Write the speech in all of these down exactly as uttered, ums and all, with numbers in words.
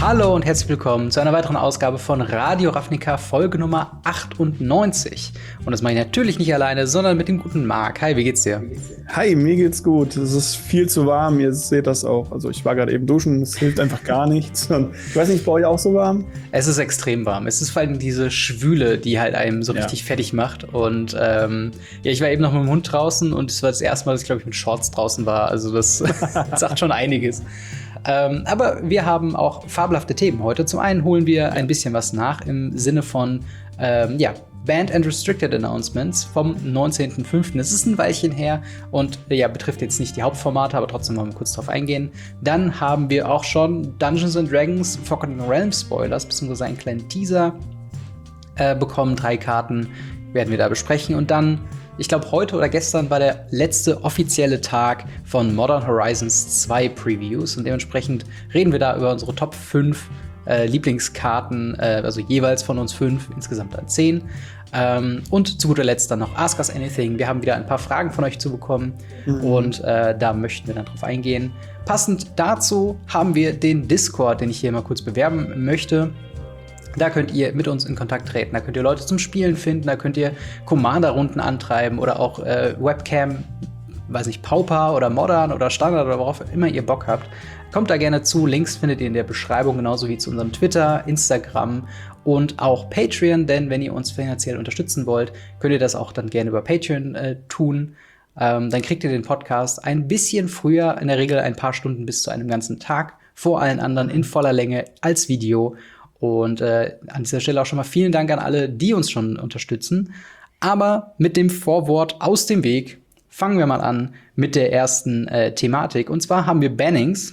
Hallo und herzlich willkommen zu einer weiteren Ausgabe von Radio Ravnica, Folge Nummer achtundneunzig. Und das mache ich natürlich nicht alleine, sondern mit dem guten Marc. Hi, wie geht's dir? Hi, mir geht's gut. Es ist viel zu warm, ihr seht das auch. Also ich war gerade eben duschen, es hilft einfach gar nichts. Und ich weiß nicht, bei euch auch so warm? Es ist extrem warm. Es ist vor allem diese Schwüle, die halt einem so richtig ja. fertig macht. Und ähm, ja, ich war eben noch mit dem Hund draußen und es war das erste Mal, dass ich, glaube ich, mit Shorts draußen war. Also das sagt schon einiges. Ähm, aber wir haben auch fabelhafte Themen heute. Zum einen holen wir ein bisschen was nach im Sinne von ähm, ja, Banned and Restricted Announcements vom neunzehnten fünften Es ist ein Weilchen her und ja, betrifft jetzt nicht die Hauptformate, aber trotzdem wollen wir kurz drauf eingehen. Dann haben wir auch schon Dungeons and Dragons Forgotten Realms Spoilers, beziehungsweise einen kleinen Teaser äh, bekommen. Drei Karten werden wir da besprechen. Und dann, ich glaube, heute oder gestern war der letzte offizielle Tag von Modern Horizons zwei Previews. Und dementsprechend reden wir da über unsere Top fünf äh, Lieblingskarten, äh, also jeweils von uns fünf, insgesamt dann zehn. Ähm, und zu guter Letzt dann noch Ask Us Anything. Wir haben wieder ein paar Fragen von euch zu bekommen mhm. und äh, da möchten wir dann drauf eingehen. Passend dazu haben wir den Discord, den ich hier mal kurz bewerben möchte. Da könnt ihr mit uns in Kontakt treten, da könnt ihr Leute zum Spielen finden, da könnt ihr Commander-Runden antreiben oder auch äh, Webcam, weiß nicht, Pauper oder Modern oder Standard oder worauf immer ihr Bock habt. Kommt da gerne zu, Links findet ihr in der Beschreibung, genauso wie zu unserem Twitter, Instagram und auch Patreon, denn wenn ihr uns finanziell unterstützen wollt, könnt ihr das auch dann gerne über Patreon äh, tun. Ähm, dann kriegt ihr den Podcast ein bisschen früher, in der Regel ein paar Stunden bis zu einem ganzen Tag, vor allen anderen in voller Länge als Video. Und äh, an dieser Stelle auch schon mal vielen Dank an alle, die uns schon unterstützen. Aber mit dem Vorwort aus dem Weg fangen wir mal an mit der ersten äh, Thematik. Und zwar haben wir Bannings.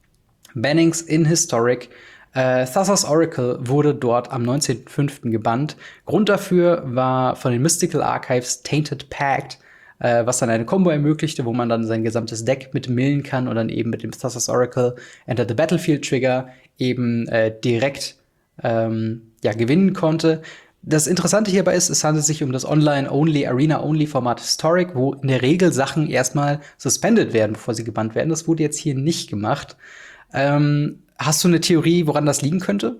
Bannings in Historic. Äh, Thassa's Oracle wurde dort am neunzehnten fünften gebannt. Grund dafür war von den Mystical Archives Tainted Pact, äh, was dann eine Combo ermöglichte, wo man dann sein gesamtes Deck mit millen kann und dann eben mit dem Thassa's Oracle Enter the Battlefield Trigger eben äh, direkt ähm, ja, gewinnen konnte. Das Interessante hierbei ist, es handelt sich um das Online-Only, Arena-Only-Format Historic, wo in der Regel Sachen erstmal suspended werden, bevor sie gebannt werden. Das wurde jetzt hier nicht gemacht. Ähm, hast du eine Theorie, woran das liegen könnte?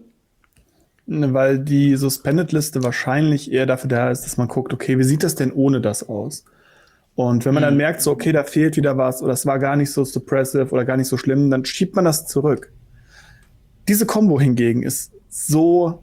Weil die Suspended-Liste wahrscheinlich eher dafür da ist, dass man guckt, okay, wie sieht das denn ohne das aus? Und wenn man dann merkt, so, okay, da fehlt wieder was oder es war gar nicht so suppressive oder gar nicht so schlimm, dann schiebt man das zurück. Diese Combo hingegen ist so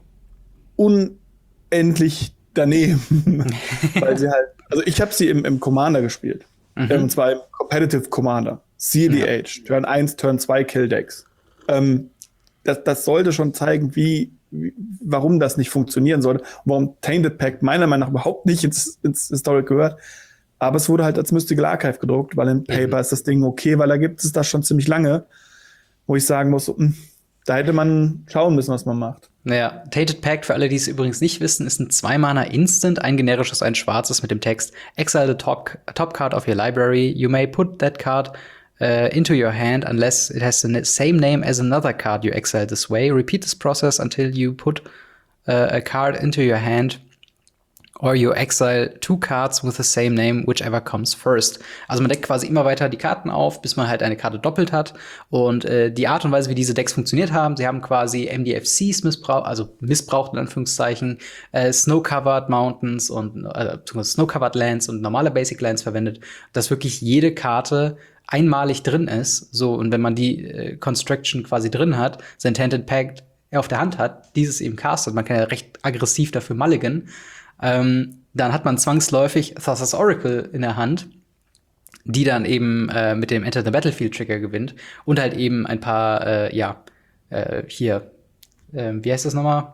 unendlich daneben, weil sie halt, also ich habe sie im, im Commander gespielt, mhm. und zwar im Competitive Commander, C D H, ja. Turn eins, Turn zwei Kill-Decks. Ähm, das, das sollte schon zeigen, wie, wie, warum das nicht funktionieren sollte, warum Tainted Pact meiner Meinung nach überhaupt nicht ins, ins Historic gehört. Aber es wurde halt als Mystical Archive gedruckt, weil im Paper mhm. ist das Ding okay, weil da gibt es das schon ziemlich lange, wo ich sagen muss, so, mh, da hätte man schauen müssen, was man macht. Naja, Tainted Pact, für alle, die es übrigens nicht wissen, ist ein zwei-Mana-Instant, ein generisches, ein schwarzes mit dem Text Exile the top, top card of your library. You may put that card uh, into your hand unless it has the same name as another card you exile this way. Repeat this process until you put uh, a card into your hand or you exile two cards with the same name, whichever comes first. Also man deckt quasi immer weiter die Karten auf, bis man halt eine Karte doppelt hat. Und äh, die Art und Weise, wie diese Decks funktioniert haben, sie haben quasi M D F Cs missbraucht, also missbraucht in Anführungszeichen, äh, Snow-Covered Mountains und äh, Snow-Covered Lands und normale Basic Lands verwendet, dass wirklich jede Karte einmalig drin ist. So, und wenn man die äh, Construction quasi drin hat, sein Tainted Pact auf der Hand hat, dieses eben castet, man kann ja recht aggressiv dafür mulligan, Ähm, dann hat man zwangsläufig Thassa's Oracle in der Hand, die dann eben äh, mit dem Enter the Battlefield Trigger gewinnt und halt eben ein paar, äh, ja, äh, hier, äh, wie heißt das nochmal?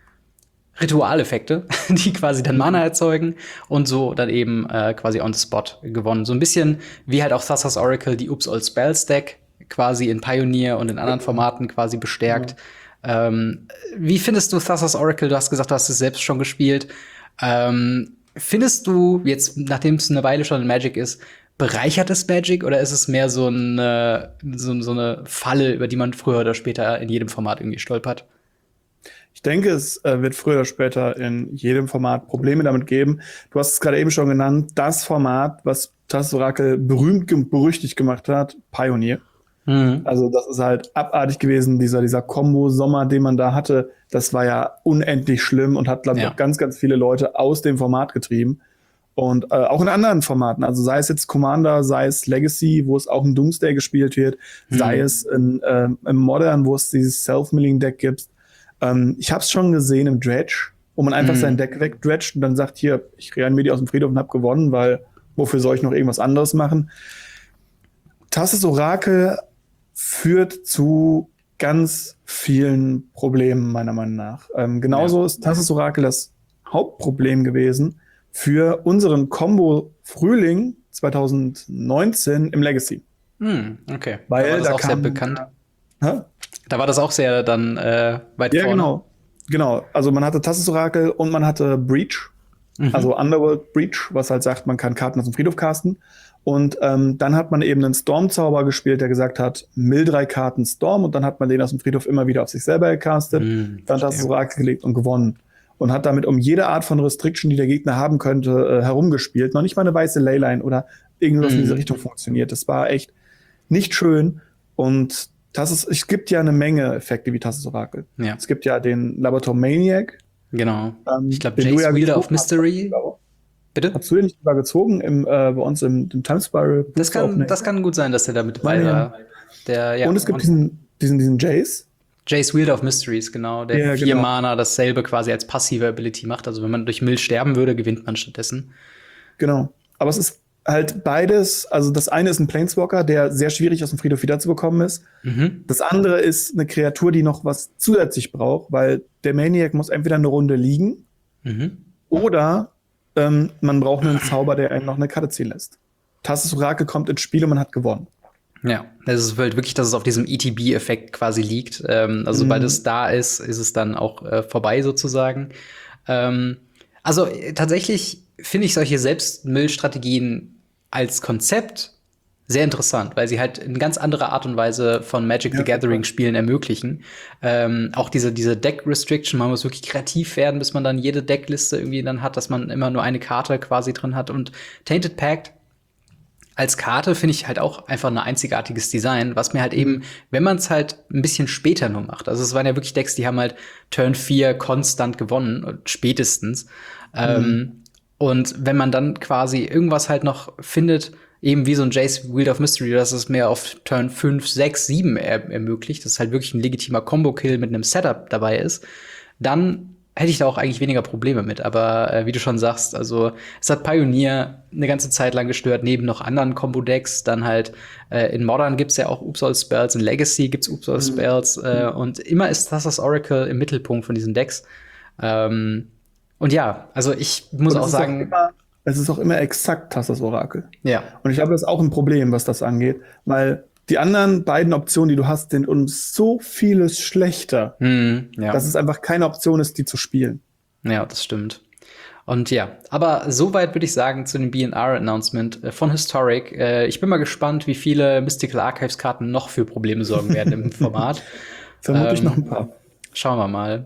Ritualeffekte, die quasi dann Mana erzeugen und so dann eben äh, quasi on the spot gewonnen. So ein bisschen wie halt auch Thassa's Oracle die Oops All Spells Deck quasi in Pioneer und in anderen Formaten quasi bestärkt. Ja. Ähm, wie findest du Thassa's Oracle? Du hast gesagt, du hast es selbst schon gespielt. Ähm, findest du jetzt, nachdem es eine Weile schon in Magic ist, bereichert es Magic oder ist es mehr so eine, so, so eine Falle, über die man früher oder später in jedem Format irgendwie stolpert? Ich denke, es äh, wird früher oder später in jedem Format Probleme damit geben. Du hast es gerade eben schon genannt, das Format, was Thassa's Oracle berühmt und berüchtigt gemacht hat, Pioneer. Mhm. Also das ist halt abartig gewesen, dieser, dieser Kombo-Sommer, den man da hatte. Das war ja unendlich schlimm und hat, glaube ich, ja. auch ganz, ganz viele Leute aus dem Format getrieben. Und äh, auch in anderen Formaten, also sei es jetzt Commander, sei es Legacy, wo es auch in Doomsday gespielt wird, mhm. sei es in, äh, im Modern, wo es dieses Self-Milling-Deck gibt. Ähm, ich habe es schon gesehen im Dredge, wo man einfach mhm. sein Deck wegdredgt und dann sagt, hier, ich reanimiere die aus dem Friedhof und habe gewonnen, weil wofür soll ich noch irgendwas anderes machen? Thassa's Orakel führt zu ganz vielen Problemen, meiner Meinung nach. Ähm, genauso ja. ist Thassa's Orakel das Hauptproblem gewesen für unseren Combo Frühling zwanzig neunzehn im Legacy. Hm, okay. Weil da war das da auch kam, sehr bekannt. Hä? Da war das auch sehr dann äh, weit ja, vorne. Genau. Genau. Also man hatte Thassa's Orakel und man hatte Breach. Mhm. Also Underworld Breach, was halt sagt, man kann Karten aus dem Friedhof casten. Und ähm, dann hat man eben einen Storm-Zauber gespielt, der gesagt hat, mill drei Karten Storm. Und dann hat man den aus dem Friedhof immer wieder auf sich selber gecastet. Mhm, dann hat Thassa's Orakel gelegt und gewonnen. Und hat damit um jede Art von Restriction, die der Gegner haben könnte, äh, herumgespielt. Noch nicht mal eine weiße Leyline oder irgendwas mhm. in diese Richtung funktioniert. Das war echt nicht schön. Und das ist, es gibt ja eine Menge Effekte wie Thassa's Orakel. Ja. Es gibt ja den Laborator Maniac. Genau. Ähm, ich glaube, Jace ja Wielder of Mystery. Hast, Bitte? Hast du den nicht übergezogen im, äh, bei uns im, im Time Spiral? Das kann, das kann gut sein, dass der da mit dabei war. Der, ja. Und es gibt und diesen, diesen, diesen Jace. Jace Wielder of Mysteries, genau. Der ja, vier genau. Mana dasselbe quasi als passive Ability macht. Also wenn man durch Mill sterben würde, gewinnt man stattdessen. Genau. Aber es ist halt beides, also das eine ist ein Planeswalker, der sehr schwierig aus dem Friedhof wiederzubekommen ist. Mhm. Das andere ist eine Kreatur, die noch was zusätzlich braucht, weil der Maniac muss entweder eine Runde liegen mhm. oder ähm, man braucht einen Zauber, der einen noch eine Karte ziehen lässt. Thassa's Orakel kommt ins Spiel und man hat gewonnen. Ja, es ist halt wirklich, dass es auf diesem E T B-Effekt quasi liegt. Ähm, also sobald mhm. es da ist, ist es dann auch äh, vorbei sozusagen. Ähm, also äh, tatsächlich finde ich solche Selbstmill-Strategien als Konzept sehr interessant, weil sie halt in ganz anderer Art und Weise von Magic ja, the Gathering Spielen ermöglichen. Ähm, auch diese, diese Deck-Restriction, man muss wirklich kreativ werden, bis man dann jede Deckliste irgendwie dann hat, dass man immer nur eine Karte quasi drin hat. Und Tainted Pact als Karte finde ich halt auch einfach ein einzigartiges Design, was mir halt eben, wenn man es halt ein bisschen später nur macht. Also es waren ja wirklich Decks, die haben halt Turn vier konstant gewonnen, spätestens. Mhm. Ähm, und wenn man dann quasi irgendwas halt noch findet, eben wie so ein Jace Wielder of Mystery, dass es mehr auf Turn fünf, sechs, sieben er ermöglicht, dass halt wirklich ein legitimer Combo-Kill mit einem Setup dabei ist, dann hätte ich da auch eigentlich weniger Probleme mit. Aber äh, wie du schon sagst, also es hat Pioneer eine ganze Zeit lang gestört, neben noch anderen Combo-Decks. Dann halt äh, in Modern gibt's ja auch Upsal-Spells, in Legacy gibt's Upsal-Spells. Mhm. Äh, und immer ist Thassa's Oracle im Mittelpunkt von diesen Decks. Ähm, und ja, also ich muss auch sagen, auch immer, es ist auch immer exakt Thassa's Orakel. Ja. Und ich glaube, das ist auch ein Problem, was das angeht, weil die anderen beiden Optionen, die du hast, sind um so vieles schlechter, hm, ja. dass es einfach keine Option ist, die zu spielen. Ja, das stimmt. Und ja, aber soweit würde ich sagen zu dem B N R-Announcement von Historic. Äh, ich bin mal gespannt, wie viele Mystical Archives-Karten noch für Probleme sorgen werden im Format. Vermutlich ähm, noch ein paar. Schauen wir mal.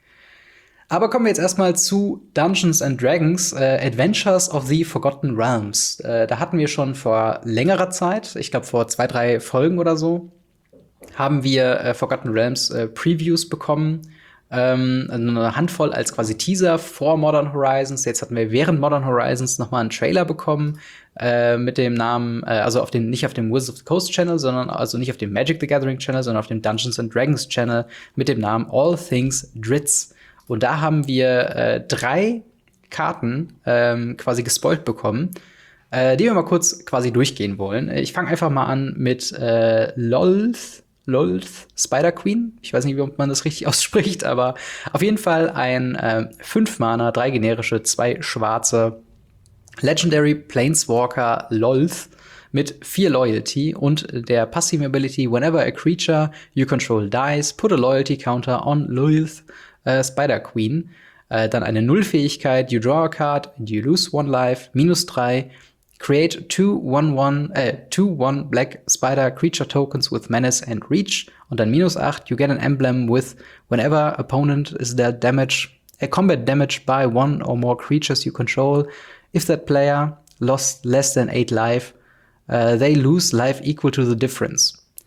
Aber kommen wir jetzt erstmal zu Dungeons and Dragons, äh, Adventures of the Forgotten Realms. Äh, da hatten wir schon vor längerer Zeit, ich glaube vor zwei, drei Folgen oder so, haben wir äh, Forgotten Realms äh, Previews bekommen. Ähm, eine Handvoll als quasi Teaser vor Modern Horizons. Jetzt hatten wir während Modern Horizons noch mal einen Trailer bekommen äh, mit dem Namen, äh, also auf dem, nicht auf dem Wizards of the Coast Channel, sondern also nicht auf dem Magic the Gathering Channel, sondern auf dem Dungeons and Dragons Channel mit dem Namen All Things Drizzt. Und da haben wir äh, drei Karten ähm, quasi gespoilt bekommen, äh, die wir mal kurz quasi durchgehen wollen. Ich fange einfach mal an mit äh, Lolth, Lolth Spider Queen. Ich weiß nicht, ob man das richtig ausspricht, aber auf jeden Fall ein äh, fünf Mana, drei generische, zwei schwarze Legendary Planeswalker Lolth mit vier Loyalty und der passiven Ability, whenever a creature you control dies, put a loyalty counter on Lolth Uh, Spider Queen. Uh, dann eine Null-Fähigkeit, you draw a card and you lose one life, minus drei. Create two one one, äh, two one black Spider Creature Tokens with Menace and Reach. Und dann minus acht, you get an emblem with whenever opponent is dealt damage, a combat damage by one or more creatures you control. If that player lost less than eight life, uh, they lose life equal to the difference.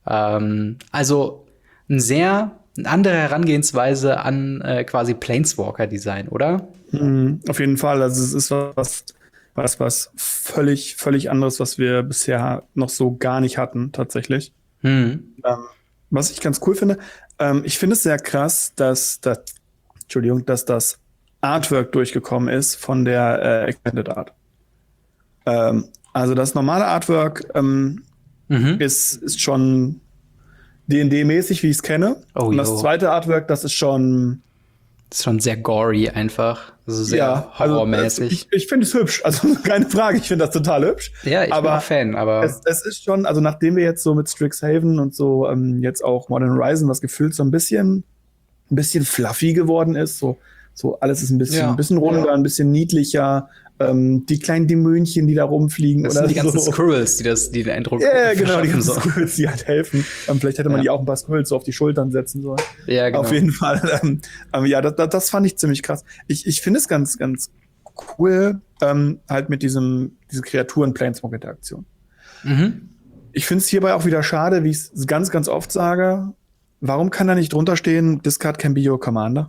Ähm, also ein sehr eine andere Herangehensweise an äh, quasi Planeswalker-Design, oder? Mhm, auf jeden Fall. Also es ist was, was, was völlig, völlig anderes, was wir bisher noch so gar nicht hatten, tatsächlich. Hm. Ähm, was ich ganz cool finde, ähm, ich finde es sehr krass, dass das, Entschuldigung, dass das Artwork durchgekommen ist von der äh, Extended Art. Ähm, also das normale Artwork ähm, Mhm. ist, ist schon D und D-mäßig, wie ich es kenne. Oh, und das jo. zweite Artwork, das ist schon Das ist schon sehr gory einfach. Also sehr ja, also, horrormäßig. ich, ich finde es hübsch, also keine Frage, ich finde das total hübsch. Ja, ich aber bin auch Fan, aber es, es ist schon, also nachdem wir jetzt so mit Strixhaven und so ähm, jetzt auch Modern Horizon, was gefühlt so ein bisschen, ein bisschen fluffy geworden ist, so, so alles ist ein bisschen, Ja. ein bisschen runder, ein bisschen niedlicher. Ähm, die kleinen Dämonchen, die da rumfliegen. das oder sind die ganzen so. Squirrels, die das, die den Eindruck Ja, genau, die verschaffen, ganzen so. Squirrels, die halt helfen. Ähm, vielleicht hätte man Ja. die auch ein paar Squirrels so auf die Schultern setzen sollen. Ja, genau. Auf jeden Fall. Ähm, ähm, ja, das, das, das fand ich ziemlich krass. Ich, ich finde es ganz, ganz cool, ähm, halt mit diesem, diese Kreaturen-Planeswalker-Interaktion. Mhm. Ich finde es hierbei auch wieder schade, wie ich es ganz, ganz oft sage. Warum kann da nicht drunter stehen, Discard can be your commander?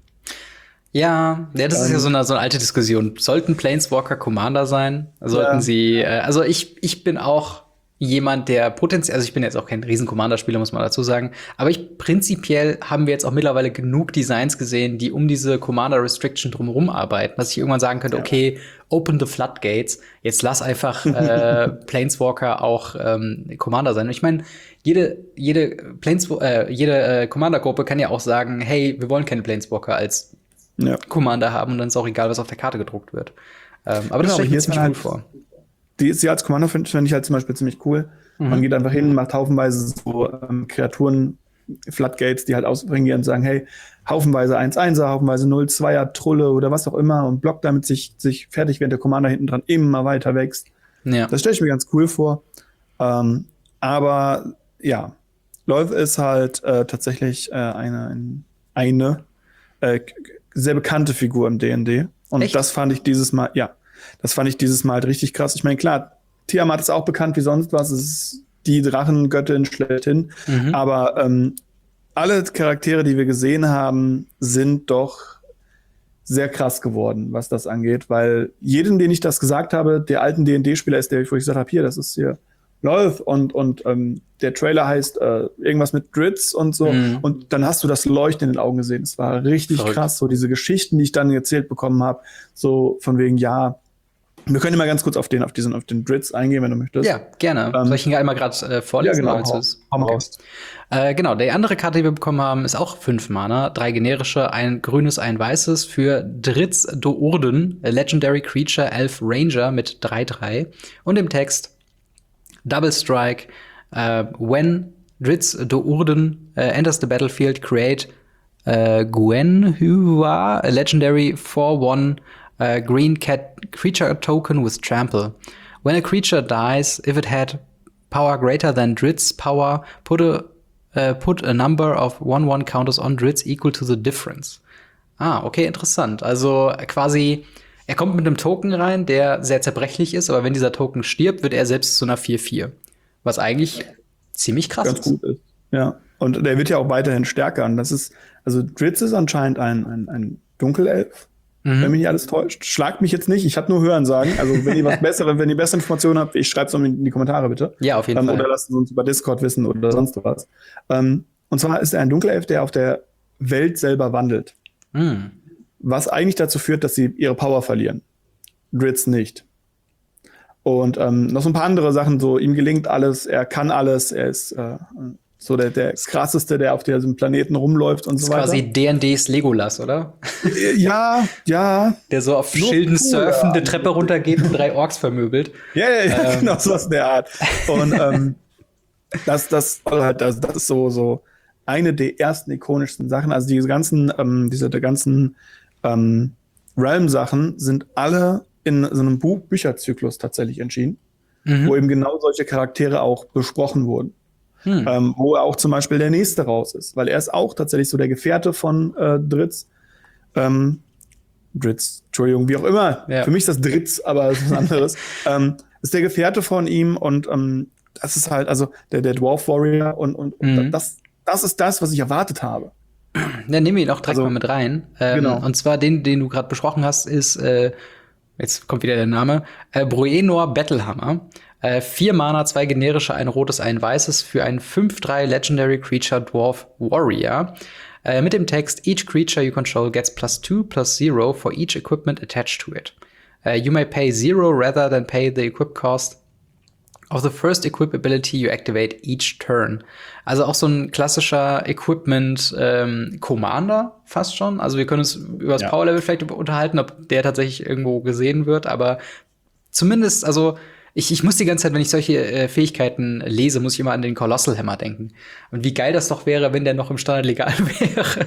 Ja, ja, das ist ja Ähm. so eine, so eine alte Diskussion. Sollten Planeswalker Commander sein? Sollten Ja. sie, äh, also ich, ich bin auch jemand, der potenziell, also ich bin jetzt auch kein riesen Commander-Spieler, muss man dazu sagen, aber ich prinzipiell haben wir jetzt auch mittlerweile genug Designs gesehen, die um diese Commander-Restriction drumherum arbeiten, dass ich irgendwann sagen könnte, Ja. okay, open the floodgates, jetzt lass einfach äh, Planeswalker auch ähm, Commander sein. Und ich meine, jede, jede, Planesw äh, jede äh, Commander-Gruppe kann ja auch sagen, hey, wir wollen keine Planeswalker als Ja. Commander haben und dann ist auch egal, was auf der Karte gedruckt wird. Ähm, aber das Genau, stelle ich hier mir ist ziemlich man cool halt- vor. Die, sie als Commander finde find ich halt zum Beispiel ziemlich cool. Mhm. Man geht einfach hin, macht haufenweise so ähm, Kreaturen, Floodgates, die halt ausbringen und sagen, hey, haufenweise eins Einser, haufenweise null Zweier, Trulle oder was auch immer und blockt damit sich, sich fertig, während der Commander hinten dran immer weiter wächst. Ja. Das stelle ich mir ganz cool vor. Ähm, aber ja, Lolth ist halt äh, tatsächlich äh, eine, ein, eine äh, k- sehr bekannte Figur im D und D. Und Echt? das fand ich dieses Mal, ja, das fand ich dieses Mal halt richtig krass. Ich meine, klar, Tiamat ist auch bekannt wie sonst was. Es ist die Drachengöttin schlechthin. Mhm. Aber ähm, alle Charaktere, die wir gesehen haben, sind doch sehr krass geworden, was das angeht. Weil jedem, den ich das gesagt habe, der alten D und D-Spieler ist der, wo ich gesagt habe, hier, das ist hier Lolth und, und ähm, der Trailer heißt äh, irgendwas mit Dritz und so. Mhm. Und dann hast du das Leuchten in den Augen gesehen. Es war richtig Verrückt. krass, so diese Geschichten, die ich dann erzählt bekommen habe, so von wegen, ja, wir können mal ganz kurz auf den, auf diesen, auf den Dritz eingehen, wenn du möchtest. Ja, gerne. Ähm, Soll ich ihn einmal gerade äh, vorlesen? ja, genau. oder willst du Hau, es? hau mal Okay. raus. Äh, genau, die andere Karte, die wir bekommen haben, ist auch fünf Mana. Drei generische, ein grünes, ein weißes für Dritz Do'Urden, a Legendary Creature, Elf Ranger mit drei drei. Und im Text Double Strike. Uh, when Dritz Do'Urden uh, enters the battlefield, create uh, Gwenhua, a legendary four one uh, green cat creature token with trample. When a creature dies, if it had power greater than Dritz's power, put a, uh, put a number of one one counters on Dritz equal to the difference. Ah, okay, interessant. Also quasi, er kommt mit einem Token rein, der sehr zerbrechlich ist, aber wenn dieser Token stirbt, wird er selbst zu einer vier vier. Was eigentlich ziemlich krass Ganz ist. gut ist. Ja. Und der wird ja auch weiterhin stärker. Und das ist, also Dritz ist anscheinend ein, ein, ein Dunkelelf, Mhm. wenn mich nicht alles täuscht. Schlagt mich jetzt nicht, ich habe nur Hören sagen. Also wenn ihr was Besseres, wenn ihr bessere Informationen habt, ich schreibe es in die Kommentare bitte. Ja, auf jeden ähm, Fall. Oder lasst es uns über Discord wissen oder sonst was. Ähm, und zwar ist er ein Dunkelelf, der auf der Welt selber wandelt. Mhm. Was eigentlich dazu führt, dass sie ihre Power verlieren. Dritz nicht. Und ähm, noch so ein paar andere Sachen, so ihm gelingt alles, er kann alles, er ist äh, so der, der krasseste, der auf diesem Planeten rumläuft und Das so ist weiter. quasi D und D's Legolas, oder? Ja, ja. Der so auf Nur Schilden cooler. surfende Treppe runtergeht und drei Orks vermöbelt. Ja, ja, ja, Ähm. genau, sowas in der Art. Und ähm, das, das, halt, das, das ist so, so eine der ersten ikonischsten Sachen. Also diese ganzen, ähm, diese der ganzen ähm, Realm-Sachen sind alle in so einem Buch Bücherzyklus tatsächlich entschieden, Mhm. wo eben genau solche Charaktere auch besprochen wurden. Hm. Ähm, wo auch zum Beispiel der nächste raus ist, weil er ist auch tatsächlich so der Gefährte von äh, Dritz. Ähm, Dritz, Entschuldigung, wie auch immer. Ja. Für mich ist das Dritz, aber es ist was anderes. ähm, ist der Gefährte von ihm und ähm, das ist halt, also der, der Dwarf Warrior und, und, und Mhm. das, das ist das, was ich erwartet habe. Dann nehmen wir ihn auch direkt Also, mal mit rein. Ähm, genau. Und zwar den, den du gerade besprochen hast, ist, äh, jetzt kommt wieder der Name, äh, Bruenor Battlehammer. Äh, vier Mana, zwei generische, ein rotes, ein weißes für einen fünf drei Legendary Creature Dwarf Warrior. Äh, mit dem Text, each creature you control gets plus two plus zero for each equipment attached to it. Uh, you may pay zero rather than pay the equip cost of the first equip ability you activate each turn. Also auch so ein klassischer Equipment ähm, Commander fast schon. Also wir können uns über das Ja. Power Level vielleicht unterhalten, ob der tatsächlich irgendwo gesehen wird, aber zumindest, also ich, ich muss die ganze Zeit, wenn ich solche äh, Fähigkeiten lese, muss ich immer an den Colossal Hammer denken. Und wie geil das doch wäre, wenn der noch im Standard legal wäre.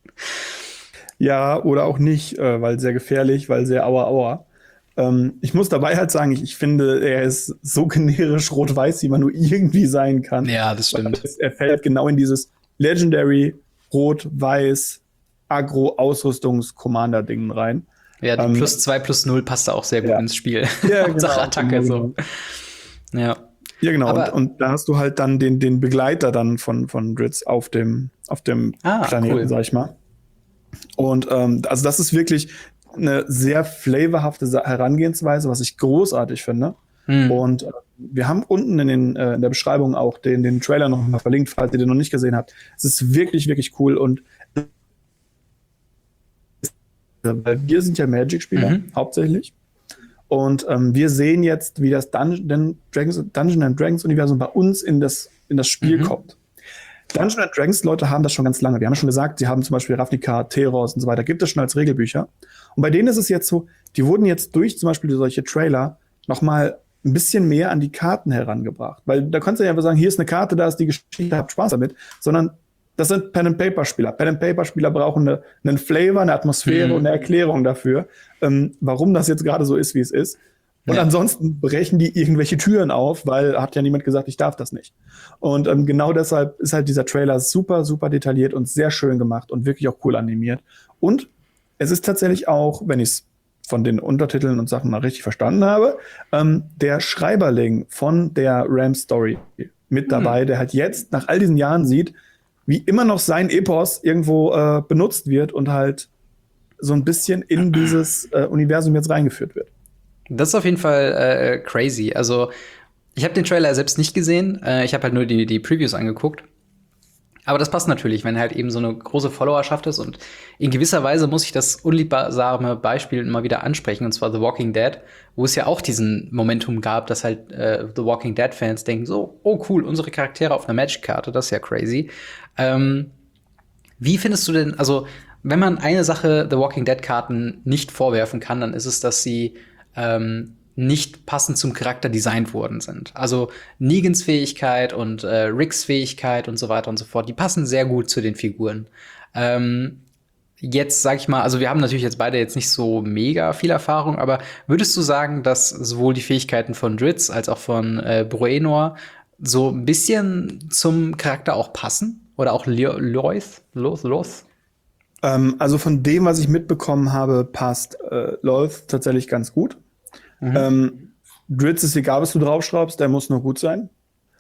Ja, oder auch nicht, äh, weil sehr gefährlich, weil sehr aua aua. Ähm, ich muss dabei halt sagen, ich, ich finde, er ist so generisch rot-weiß, wie man nur irgendwie sein kann. Ja, das stimmt. Es, er fällt genau in dieses Legendary rot-weiß Agro-Ausrüstungs-Commander-Ding rein. Ja, die Ähm, plus zwei, plus null passt da auch sehr gut ja. ins Spiel. Ja, Hauptsache genau. Attacke so. Ja. Ja, genau. Aber- und, und da hast du halt dann den, den Begleiter dann von, von Dritz auf dem, auf dem Ah, Planeten, cool. sag ich mal. Und ähm, also das ist wirklich eine sehr flavorhafte Sa- Herangehensweise, was ich großartig finde. Hm. Und äh, wir haben unten in, den, äh, in der Beschreibung auch den, den Trailer noch mal verlinkt, falls ihr den noch nicht gesehen habt. Es ist wirklich, wirklich cool. Und weil wir sind ja Magic-Spieler, Mhm. hauptsächlich. Und ähm, wir sehen jetzt, wie das Dungeon Dragons, Dungeon and Dragons Universum bei uns in das, in das Spiel Mhm. kommt. Dungeon and Dragons Leute haben das schon ganz lange. Wir haben ja schon gesagt, sie haben zum Beispiel Ravnica, Teros und so weiter, gibt es schon als Regelbücher. Und bei denen ist es jetzt so, die wurden jetzt durch zum Beispiel solche Trailer noch mal ein bisschen mehr an die Karten herangebracht. Weil da kannst du ja einfach sagen, hier ist eine Karte, da ist die Geschichte, habt Spaß damit. Sondern das sind Pen-and-Paper-Spieler. Pen-and-Paper-Spieler brauchen eine, einen Flavor, eine Atmosphäre Mhm. und eine Erklärung dafür, ähm, warum das jetzt gerade so ist, wie es ist. Und Ja. ansonsten brechen die irgendwelche Türen auf, weil hat ja niemand gesagt, ich darf das nicht. Und ähm, genau deshalb ist halt dieser Trailer super, super detailliert und sehr schön gemacht und wirklich auch cool animiert. Und es ist tatsächlich auch, wenn ich es von den Untertiteln und Sachen mal richtig verstanden habe, ähm, der Schreiberling von der Ram-Story mit dabei, der halt jetzt nach all diesen Jahren sieht, wie immer noch sein Epos irgendwo äh, benutzt wird und halt so ein bisschen in dieses äh, Universum jetzt reingeführt wird. Das ist auf jeden Fall äh, crazy. Also, ich habe den Trailer selbst nicht gesehen. Äh, ich habe halt nur die, die Previews angeguckt. Aber das passt natürlich, wenn halt eben so eine große Followerschaft ist. Und in gewisser Weise muss ich das unliebbare Beispiel immer wieder ansprechen, und zwar The Walking Dead, wo es ja auch diesen Momentum gab, dass halt äh, The Walking Dead-Fans denken so, oh cool, unsere Charaktere auf einer Magic-Karte, das ist ja crazy. Ähm, wie findest du denn, also wenn man eine Sache The Walking Dead-Karten nicht vorwerfen kann, dann ist es, dass sie ähm, nicht passend zum Charakter designt worden sind. Also Negans Fähigkeit und äh, Ricks Fähigkeit und so weiter und so fort, die passen sehr gut zu den Figuren. Ähm, jetzt sag ich mal, also wir haben natürlich jetzt beide jetzt nicht so mega viel Erfahrung, aber würdest du sagen, dass sowohl die Fähigkeiten von Dritz als auch von äh, Bruenor so ein bisschen zum Charakter auch passen? Oder auch Loth? Loth? Loth? Ähm, also von dem, was ich mitbekommen habe, passt äh, Loth tatsächlich ganz gut. Mhm. Ähm, Dritz ist egal, was du draufschraubst, der muss nur gut sein.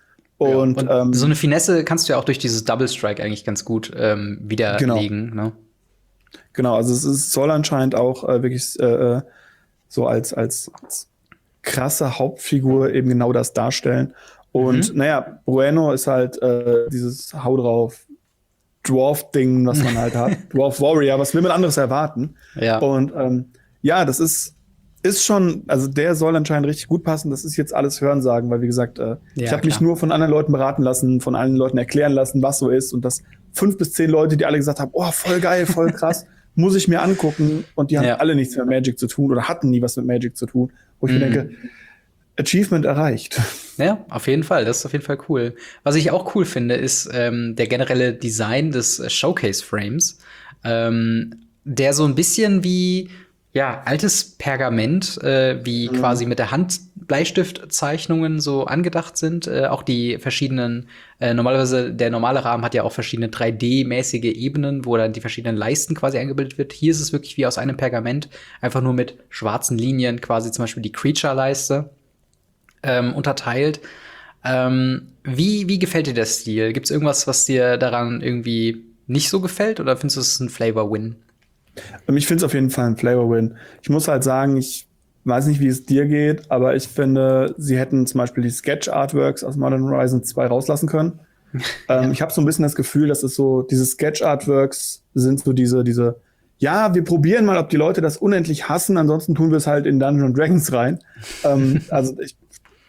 Und, ja, und ähm, so eine Finesse kannst du ja auch durch dieses Double Strike eigentlich ganz gut ähm, widerlegen. Genau. Ne? Genau, also es ist, soll anscheinend auch äh, wirklich äh, so als, als, als krasse Hauptfigur eben genau das darstellen. Und mhm. naja, Bruenor ist halt äh, dieses Hau drauf Dwarf-Ding, was man halt hat. Dwarf Warrior, was will man anderes erwarten? Ja. Und ähm, ja, das ist Ist schon, also der soll anscheinend richtig gut passen. Das ist jetzt alles Hörensagen, weil wie gesagt, äh, ja, ich habe mich nur von anderen Leuten beraten lassen, von allen Leuten erklären lassen, was so ist. Und das fünf bis zehn Leute, die alle gesagt haben, oh, voll geil, voll krass, muss ich mir angucken. Und die haben ja. alle nichts mit Magic zu tun oder hatten nie was mit Magic zu tun. Wo ich mhm. mir denke, Achievement erreicht. Ja, auf jeden Fall. Das ist auf jeden Fall cool. Was ich auch cool finde, ist ähm, der generelle Design des Showcase-Frames, ähm, der so ein bisschen wie ja, altes Pergament, äh, wie mhm. quasi mit der Hand Bleistiftzeichnungen so angedacht sind. Äh, auch die verschiedenen, äh, normalerweise der normale Rahmen hat ja auch verschiedene drei D-mäßige Ebenen, wo dann die verschiedenen Leisten quasi eingebildet wird. Hier ist es wirklich wie aus einem Pergament, einfach nur mit schwarzen Linien, quasi zum Beispiel die Creature-Leiste ähm, unterteilt. Ähm, wie, wie gefällt dir der Stil? Gibt es irgendwas, was dir daran irgendwie nicht so gefällt? Oder findest du es ein Flavor-Win? Ich finde es auf jeden Fall ein Flavor-Win. Ich muss halt sagen, ich weiß nicht, wie es dir geht, aber ich finde, sie hätten zum Beispiel die Sketch-Artworks aus Modern Horizons zwei rauslassen können. Ja. ähm, ich habe so ein bisschen das Gefühl, dass es so, diese Sketch-Artworks sind so diese, diese, ja, wir probieren mal, ob die Leute das unendlich hassen, ansonsten tun wir es halt in Dungeons and Dragons rein. ähm, also ich,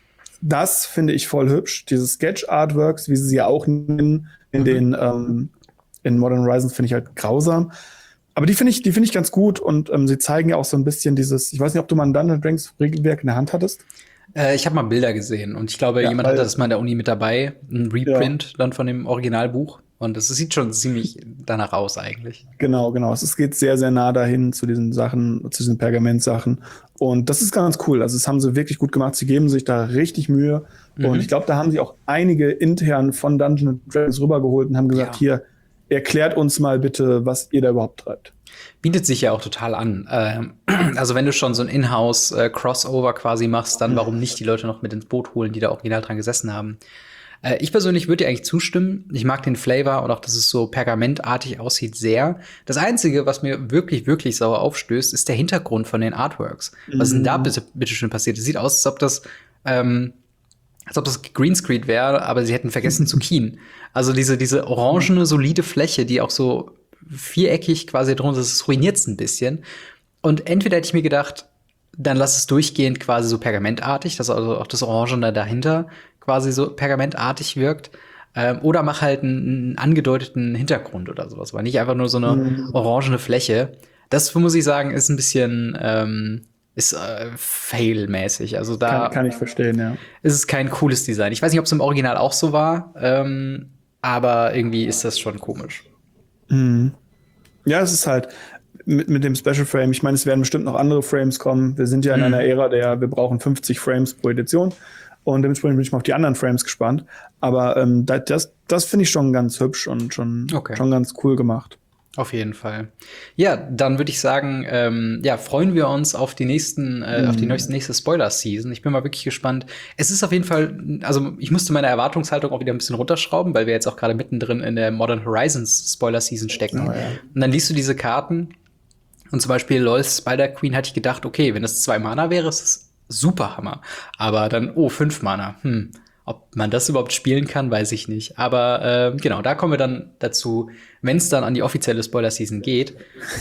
das finde ich voll hübsch. Diese Sketch-Artworks, wie sie sie ja auch nennen, in mhm. den ähm, in Modern Horizons, finde ich halt grausam. Aber die finde ich, die finde ich ganz gut und ähm, sie zeigen ja auch so ein bisschen dieses, ich weiß nicht, ob du mal ein Dungeons and Dragons Regelwerk in der Hand hattest. Äh, ich habe mal Bilder gesehen und ich glaube, ja, jemand weil, hatte das mal in der Uni mit dabei, ein Reprint ja. dann von dem Originalbuch. Und das sieht schon ziemlich danach aus eigentlich. Genau, genau. Es geht sehr, sehr nah dahin zu diesen Sachen, zu diesen Pergamentsachen. Und das ist ganz cool. Also das haben sie wirklich gut gemacht. Sie geben sich da richtig Mühe. Mhm. Und ich glaube, da haben sie auch einige intern von Dungeons and Dragons rübergeholt und haben gesagt, ja. hier, erklärt uns mal bitte, was ihr da überhaupt treibt. Bietet sich ja auch total an. Ähm, also wenn du schon so ein Inhouse-Crossover quasi machst, dann warum nicht die Leute noch mit ins Boot holen, die da original dran gesessen haben. Ich persönlich würde dir eigentlich zustimmen. Ich mag den Flavor und auch, dass es so pergamentartig aussieht, sehr. Das Einzige, was mir wirklich, wirklich sauer aufstößt, ist der Hintergrund von den Artworks. Mhm. Was ist denn da bitte, bitte schön passiert? Es sieht aus, als ob das, ähm, als ob das Greenscreen wäre, aber sie hätten vergessen zu keyen. Also diese, diese orangene, solide Fläche, die auch so viereckig quasi drunter ist, ruiniert's ein bisschen. Und entweder hätte ich mir gedacht, dann lass es durchgehend quasi so pergamentartig, dass also auch das Orangene dahinter quasi so pergamentartig wirkt. Ähm, oder mach halt einen, einen angedeuteten Hintergrund oder sowas, aber nicht einfach nur so eine mhm. orangene Fläche. Das, muss ich sagen, ist ein bisschen ähm, ist äh, fail-mäßig. Also da kann, kann ich verstehen, ja. Ist es kein cooles Design. Ich weiß nicht, ob es im Original auch so war, ähm, aber irgendwie ist das schon komisch. Mhm. Ja, es ist halt mit, mit dem Special Frame. Ich meine, es werden bestimmt noch andere Frames kommen. Wir sind ja in mhm. einer Ära, der wir brauchen fünfzig Frames pro Edition. Und dementsprechend bin ich mal auf die anderen Frames gespannt. Aber ähm, das, das finde ich schon ganz hübsch und schon, okay. schon ganz cool gemacht. Auf jeden Fall. Ja, dann würde ich sagen, ähm, ja, freuen wir uns auf die nächsten, äh, mhm. auf die nächste, nächste Spoiler-Season. Ich bin mal wirklich gespannt. Es ist auf jeden Fall, also ich musste meine Erwartungshaltung auch wieder ein bisschen runterschrauben, weil wir jetzt auch gerade mittendrin in der Modern Horizons Spoiler-Season stecken. Oh, ja. Und dann liest du diese Karten. Und zum Beispiel LoL's Spider-Queen hatte ich gedacht, okay, wenn das zwei Mana wäre, ist das super Hammer. Aber dann, oh, fünf Mana. Hm. Ob man das überhaupt spielen kann, weiß ich nicht. Aber äh, genau, da kommen wir dann dazu, wenn es dann an die offizielle Spoiler-Season geht.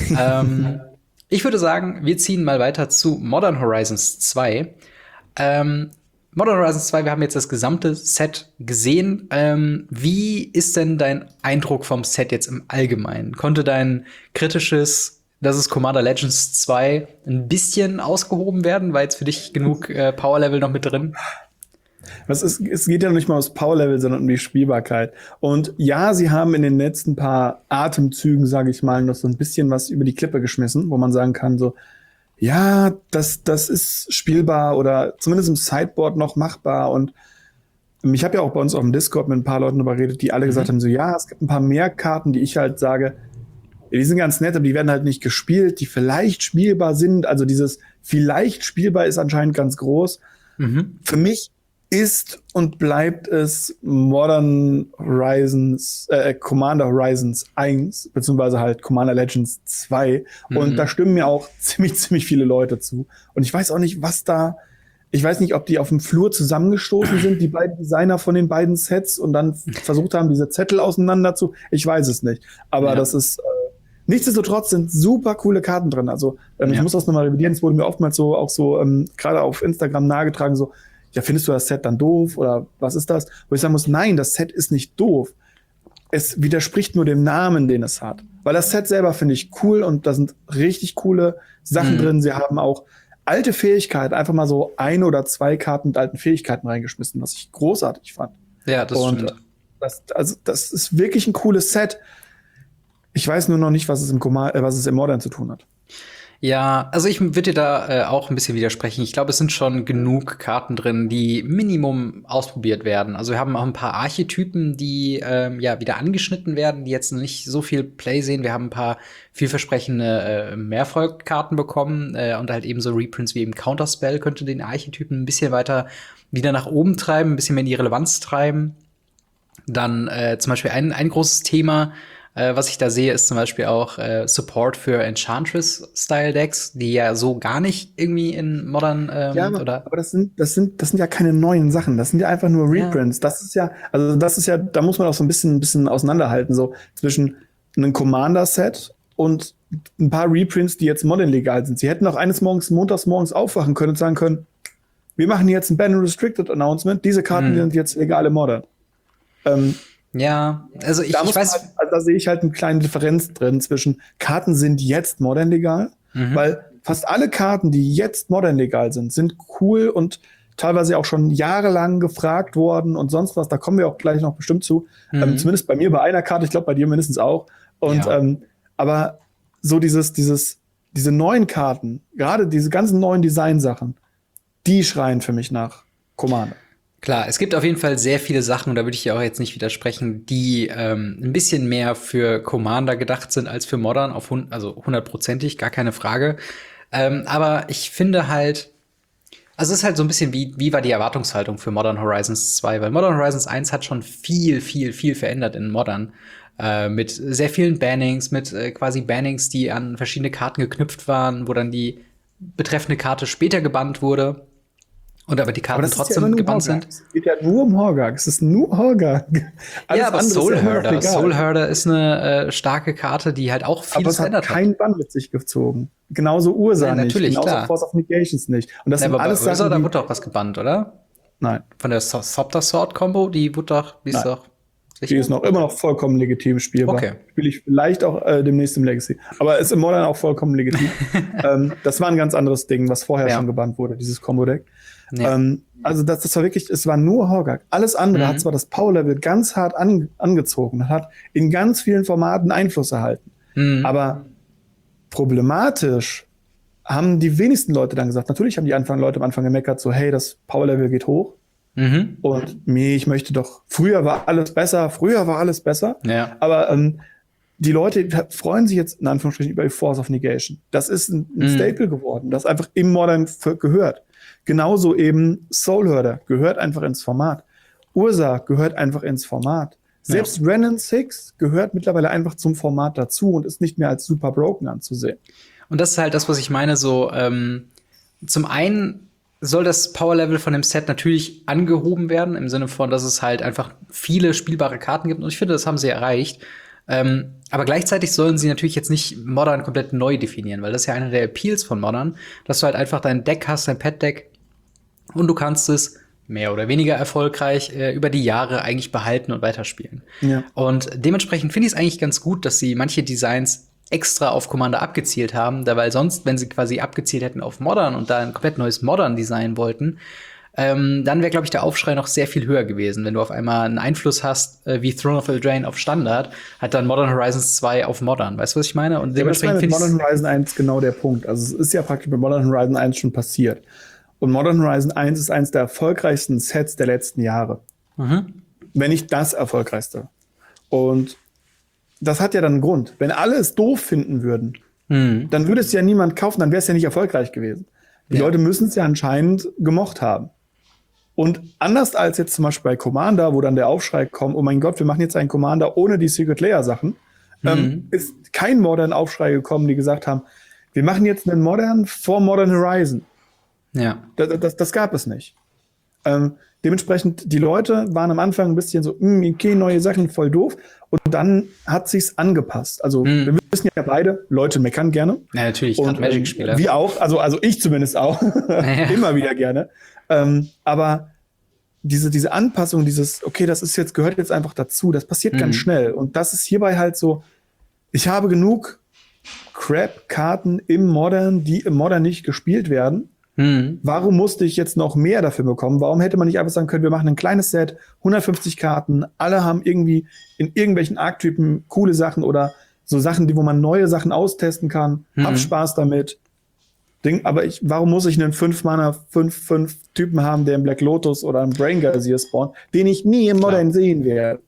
ähm, ich würde sagen, wir ziehen mal weiter zu Modern Horizons zwei. Ähm, Modern Horizons zwei, wir haben jetzt das gesamte Set gesehen. Ähm, wie ist denn dein Eindruck vom Set jetzt im Allgemeinen? Konnte dein kritisches Das ist Commander Legends zwei ein bisschen ausgehoben werden? War jetzt für dich genug äh, Power-Level noch mit drin? Was ist, es geht ja nicht mal ums Power-Level, sondern um die Spielbarkeit. Und ja, sie haben in den letzten paar Atemzügen, sage ich mal, noch so ein bisschen was über die Klippe geschmissen, wo man sagen kann, so, ja, das, das ist spielbar oder zumindest im Sideboard noch machbar. Und ich habe ja auch bei uns auf dem Discord mit ein paar Leuten darüber geredet, die alle mhm. gesagt haben, so, ja, es gibt ein paar mehr Karten, die ich halt sage, die sind ganz nett, aber die werden halt nicht gespielt, die vielleicht spielbar sind. Also dieses vielleicht spielbar ist anscheinend ganz groß. Mhm. Für mich ist und bleibt es Modern Horizons, äh, Commander Horizons eins, beziehungsweise halt Commander Legends zwei. Mhm. Und da stimmen mir auch ziemlich, ziemlich viele Leute zu. Und ich weiß auch nicht, was da, ich weiß nicht, ob die auf dem Flur zusammengestoßen sind, die beiden Designer von den beiden Sets, und dann versucht haben, diese Zettel auseinander zu, ich weiß es nicht. Aber ja. das ist, äh, nichtsdestotrotz sind super coole Karten drin. Also ähm, ja. ich muss das nochmal revidieren. Es wurde mir oftmals so auch so ähm, gerade auf Instagram nahegetragen, so, ja, findest du das Set dann doof oder was ist das? Wo ich sagen muss, nein, das Set ist nicht doof. Es widerspricht nur dem Namen, den es hat. Weil das Set selber finde ich cool und da sind richtig coole Sachen mhm. drin. Sie haben auch alte Fähigkeiten, einfach mal so ein oder zwei Karten mit alten Fähigkeiten reingeschmissen, was ich großartig fand. Ja, das und stimmt. Das, also, das ist wirklich ein cooles Set. Ich weiß nur noch nicht, was es im, Com- äh, was es im Modern zu tun hat. Ja, also ich würde dir da äh, auch ein bisschen widersprechen. Ich glaube, es sind schon genug Karten drin, die Minimum ausprobiert werden. Also wir haben auch ein paar Archetypen, die ähm, ja wieder angeschnitten werden, die jetzt nicht so viel Play sehen. Wir haben ein paar vielversprechende äh, Mehrvolk-Karten bekommen äh, und halt eben so Reprints wie eben Counterspell könnte den Archetypen ein bisschen weiter wieder nach oben treiben, ein bisschen mehr in die Relevanz treiben. Dann äh, zum Beispiel ein, ein großes Thema, äh, was ich da sehe, ist zum Beispiel auch äh, Support für Enchantress-Style-Decks, die ja so gar nicht irgendwie in Modern ähm, Ja, aber, oder aber das sind, das sind, das sind ja keine neuen Sachen. Das sind ja einfach nur Reprints. Ja. Das ist ja, also das ist ja, da muss man auch so ein bisschen, ein bisschen auseinanderhalten, so zwischen einem Commander-Set und ein paar Reprints, die jetzt Modern legal sind. Sie hätten auch eines Morgens, montags morgens aufwachen können und sagen können, wir machen jetzt ein Ban Restricted Announcement, diese Karten mhm. sind jetzt legale Modern. Ähm, ja, also ich, ich weiß. Halt, also da sehe ich halt eine kleine Differenz drin zwischen Karten sind jetzt modern legal, mhm. weil fast alle Karten, die jetzt modern legal sind, sind cool und teilweise auch schon jahrelang gefragt worden und sonst was. Da kommen wir auch gleich noch bestimmt zu. Mhm. Ähm, zumindest bei mir bei einer Karte, ich glaube bei dir mindestens auch. Und ja. ähm, aber so dieses, dieses, diese neuen Karten, gerade diese ganzen neuen Designsachen, die schreien für mich nach Commander. Klar, es gibt auf jeden Fall sehr viele Sachen, und da würde ich ja auch jetzt nicht widersprechen, die ähm, ein bisschen mehr für Commander gedacht sind als für Modern, auf hund- also hundertprozentig, gar keine Frage. Ähm, aber ich finde halt, also es ist halt so ein bisschen wie, wie war die Erwartungshaltung für Modern Horizons zwei? Weil Modern Horizons eins hat schon viel, viel, viel verändert in Modern. Äh, mit sehr vielen Bannings, mit äh, quasi Bannings, die an verschiedene Karten geknüpft waren, wo dann die betreffende Karte später gebannt wurde. Und aber die Karten aber trotzdem ja gebannt sind. Es geht ja nur um Horgag. Es ist nur Horgag. Ja, aber Soul Herder. Soul Herder ist eine äh, starke Karte, die halt auch vieles verändert hat. Aber es hat keinen Bann mit sich gezogen. Genauso Ursa nicht. Natürlich, genauso klar. Force of Negations nicht. Und das ja, sind aber alles bei Ursa, Sachen, da wurde doch was gebannt, oder? Nein. Von der so- Thopter Sword Combo, die wurde doch, die ist doch sicher? Die ist noch immer noch vollkommen legitim spielbar. Okay. Spiele ich vielleicht auch äh, demnächst im Legacy. Aber ist im Modern auch vollkommen legitim. ähm, das war ein ganz anderes Ding, was vorher ja. schon gebannt wurde, dieses Combo-Deck. Ja. Ähm, also das, das war wirklich, es war nur Horgag. Alles andere mhm. hat zwar das Power-Level ganz hart an, angezogen, hat in ganz vielen Formaten Einfluss erhalten. Mhm. Aber problematisch haben die wenigsten Leute dann gesagt, natürlich haben die Anfang, Leute am Anfang gemeckert, so hey, das Power-Level geht hoch. Mhm. Und nee, ich möchte doch, früher war alles besser, früher war alles besser. Ja. Aber ähm, die Leute freuen sich jetzt in Anführungsstrichen über die Force of Negation. Das ist ein, ein mhm. Staple geworden, das einfach im Modern gehört. Genauso eben Soul Herder gehört einfach ins Format. Ursa gehört einfach ins Format. Selbst ja. Renin sechs gehört mittlerweile einfach zum Format dazu und ist nicht mehr als super broken anzusehen. Und das ist halt das, was ich meine, so ähm, zum einen soll das Power-Level von dem Set natürlich angehoben werden, im Sinne von, dass es halt einfach viele spielbare Karten gibt. Und ich finde, das haben sie erreicht. Ähm, aber gleichzeitig sollen sie natürlich jetzt nicht Modern komplett neu definieren, weil das ist ja einer der Appeals von Modern, dass du halt einfach dein Deck hast, dein Pet-Deck, und du kannst es mehr oder weniger erfolgreich äh, über die Jahre eigentlich behalten und weiterspielen. Ja. Und dementsprechend finde ich es eigentlich ganz gut, dass sie manche Designs extra auf Commander abgezielt haben, da weil sonst, wenn sie quasi abgezielt hätten auf Modern und da ein komplett neues Modern-Design wollten, ähm, dann wäre, glaube ich, der Aufschrei noch sehr viel höher gewesen. Wenn du auf einmal einen Einfluss hast, äh, wie Throne of Eldraine auf Standard, hat dann Modern Horizons zwei auf Modern. Weißt du, was ich meine? Und ja, dementsprechend finde ich Modern Horizon eins genau der Punkt. Also es ist ja praktisch bei Modern Horizon eins schon passiert. Und Modern Horizon eins ist eines der erfolgreichsten Sets der letzten Jahre. Mhm. Wenn nicht das erfolgreichste. Und das hat ja dann einen Grund. Wenn alle es doof finden würden, mhm. dann würde es ja niemand kaufen, dann wäre es ja nicht erfolgreich gewesen. Die ja. Leute müssen es ja anscheinend gemocht haben. Und anders als jetzt zum Beispiel bei Commander, wo dann der Aufschrei kommt, oh mein Gott, wir machen jetzt einen Commander ohne die Secret Layer Sachen, mhm. ähm, ist kein Modern Aufschrei gekommen, die gesagt haben, wir machen jetzt einen Modern vor Modern Horizon. Ja. Das, das, das gab es nicht. Ähm, dementsprechend, die Leute waren am Anfang ein bisschen so, okay, neue Sachen, voll doof. Und dann hat sich's angepasst. Also, mhm. wir wissen ja beide, Leute meckern gerne. Ja, natürlich, und Magic-Spieler. Ähm, wir auch, also, also ich zumindest auch. Ja. Immer wieder gerne. Ähm, aber diese, diese Anpassung, dieses, okay, das ist jetzt, gehört jetzt einfach dazu, das passiert mhm. ganz schnell. Und das ist hierbei halt so, ich habe genug Crap-Karten im Modern, die im Modern nicht gespielt werden. Mhm. Warum musste ich jetzt noch mehr dafür bekommen? Warum hätte man nicht einfach sagen können, wir machen ein kleines Set, hundertfünfzig Karten, alle haben irgendwie in irgendwelchen Archetypen coole Sachen oder so Sachen, die, wo man neue Sachen austesten kann, mhm. hab Spaß damit, Ding, aber ich, warum muss ich einen fünf Mana, fünf fünf Typen haben, der im Black Lotus oder im Brain Gazier spawnt, den ich nie im Modern sehen werde?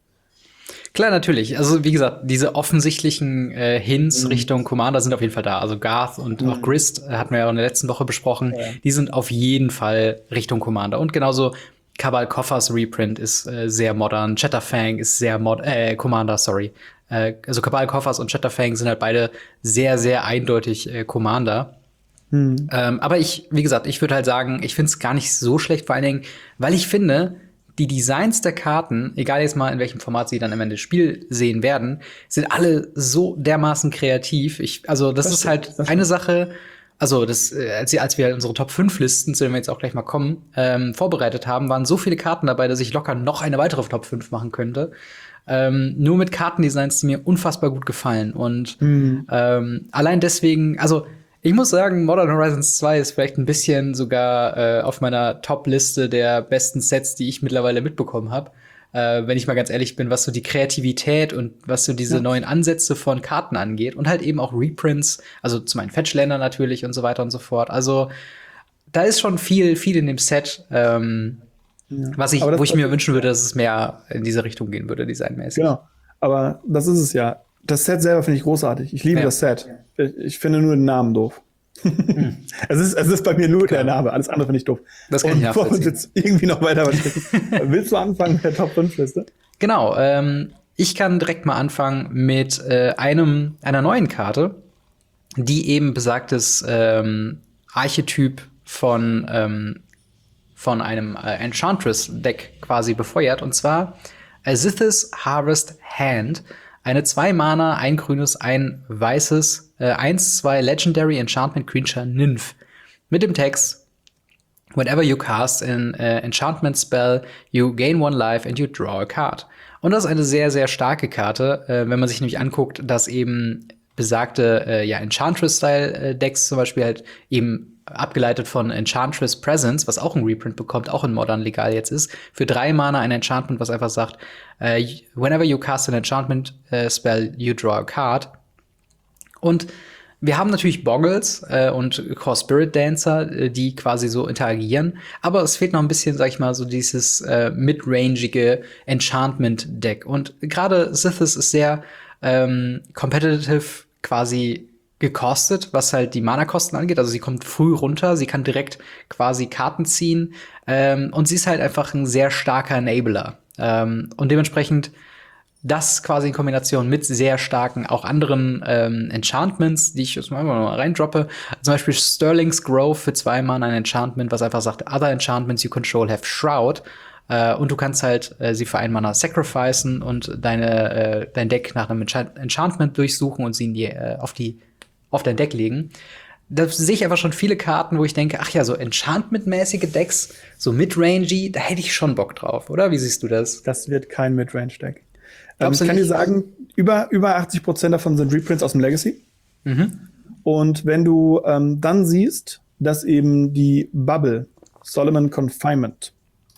Klar, natürlich. Also, wie gesagt, diese offensichtlichen äh, Hints mhm. Richtung Commander sind auf jeden Fall da. Also, Garth und mhm. auch Grist äh, hatten wir ja auch in der letzten Woche besprochen. Ja. Die sind auf jeden Fall Richtung Commander. Und genauso Cabal Koffers Reprint ist äh, sehr modern. Chatterfang ist sehr mod äh, Commander, sorry. Äh, also, Cabal Koffers und Chatterfang sind halt beide sehr, sehr eindeutig äh, Commander. Mhm. Ähm, aber ich, wie gesagt, ich würde halt sagen, ich finde es gar nicht so schlecht, vor allen Dingen, weil ich finde, die Designs der Karten, egal jetzt mal in welchem Format sie dann am Ende des Spiels sehen werden, sind alle so dermaßen kreativ. Ich, also das, das ist halt das eine Sache, also das, als, als wir unsere Top fünf Listen, zu denen wir jetzt auch gleich mal kommen, ähm, vorbereitet haben, waren so viele Karten dabei, dass ich locker noch eine weitere Top fünf machen könnte. Ähm, nur mit Kartendesigns, die mir unfassbar gut gefallen. Und mhm. ähm, allein deswegen, also ich muss sagen, Modern Horizons zwei ist vielleicht ein bisschen sogar äh, auf meiner Top-Liste der besten Sets, die ich mittlerweile mitbekommen habe. Äh, wenn ich mal ganz ehrlich bin, was so die Kreativität und was so diese ja. neuen Ansätze von Karten angeht. Und halt eben auch Reprints, also zum einen Fetchländer natürlich und so weiter und so fort. Also da ist schon viel, viel in dem Set, ähm, ja. was ich, wo ich mir wünschen würde, dass es mehr in diese Richtung gehen würde, designmäßig. Genau, aber das ist es ja. Das Set selber finde ich großartig. Ich liebe ja. das Set. Ich, ich finde nur den Namen doof. Hm. es, ist, es ist bei mir nur Klar. der Name. Alles andere finde ich doof. Das kann Und ich nachvollziehen. Bevor wir uns jetzt irgendwie noch weiter was Willst du anfangen mit der Top fünf Liste? Genau. Ähm, ich kann direkt mal anfangen mit äh, einem einer neuen Karte, die eben besagtes ähm, Archetyp von, ähm, von einem äh, Enchantress-Deck quasi befeuert. Und zwar Azith's Harvest Hand. Eine zwei Mana, ein grünes, ein weißes, äh, eins zwei Legendary Enchantment Creature Nymph. Mit dem Text: Whenever you cast an uh, enchantment spell, you gain one life and you draw a card. Und das ist eine sehr, sehr starke Karte, äh, wenn man sich nämlich anguckt, dass eben besagte äh, ja, Enchantress-Style-Decks zum Beispiel halt eben abgeleitet von Enchantress Presence, was auch ein Reprint bekommt, auch in Modern legal jetzt ist, für drei Mana ein Enchantment, was einfach sagt, uh, whenever you cast an enchantment uh, spell, you draw a card. Und wir haben natürlich Boggles äh, und Core Spirit Dancer, äh, die quasi so interagieren, aber es fehlt noch ein bisschen, sag ich mal, so dieses äh, midrangige Enchantment-Deck. Und gerade Sithis ist sehr ähm, competitive quasi gekostet, was halt die Mana-Kosten angeht. Also sie kommt früh runter, sie kann direkt quasi Karten ziehen ähm, und sie ist halt einfach ein sehr starker Enabler. Ähm, und dementsprechend das quasi in Kombination mit sehr starken, auch anderen ähm, Enchantments, die ich jetzt mal reindroppe. Zum Beispiel Sterling's Grove für zwei Mana ein Enchantment, was einfach sagt, other enchantments you control have Shroud. Äh, und du kannst halt äh, sie für ein Mana sacrificen und deine, äh, dein Deck nach einem Enchant- Enchantment durchsuchen und sie in die, äh, auf die auf dein Deck legen. Da sehe ich einfach schon viele Karten, wo ich denke, ach ja, so Enchantment-mäßige Decks, so Midrangy, da hätte ich schon Bock drauf, oder? Wie siehst du das? Das wird kein Midrange-Deck. Ähm, ich kann dir sagen, über, über achtzig Prozent davon sind Reprints aus dem Legacy. Mhm. Und wenn du ähm, dann siehst, dass eben die Bubble, Solomon Confinement,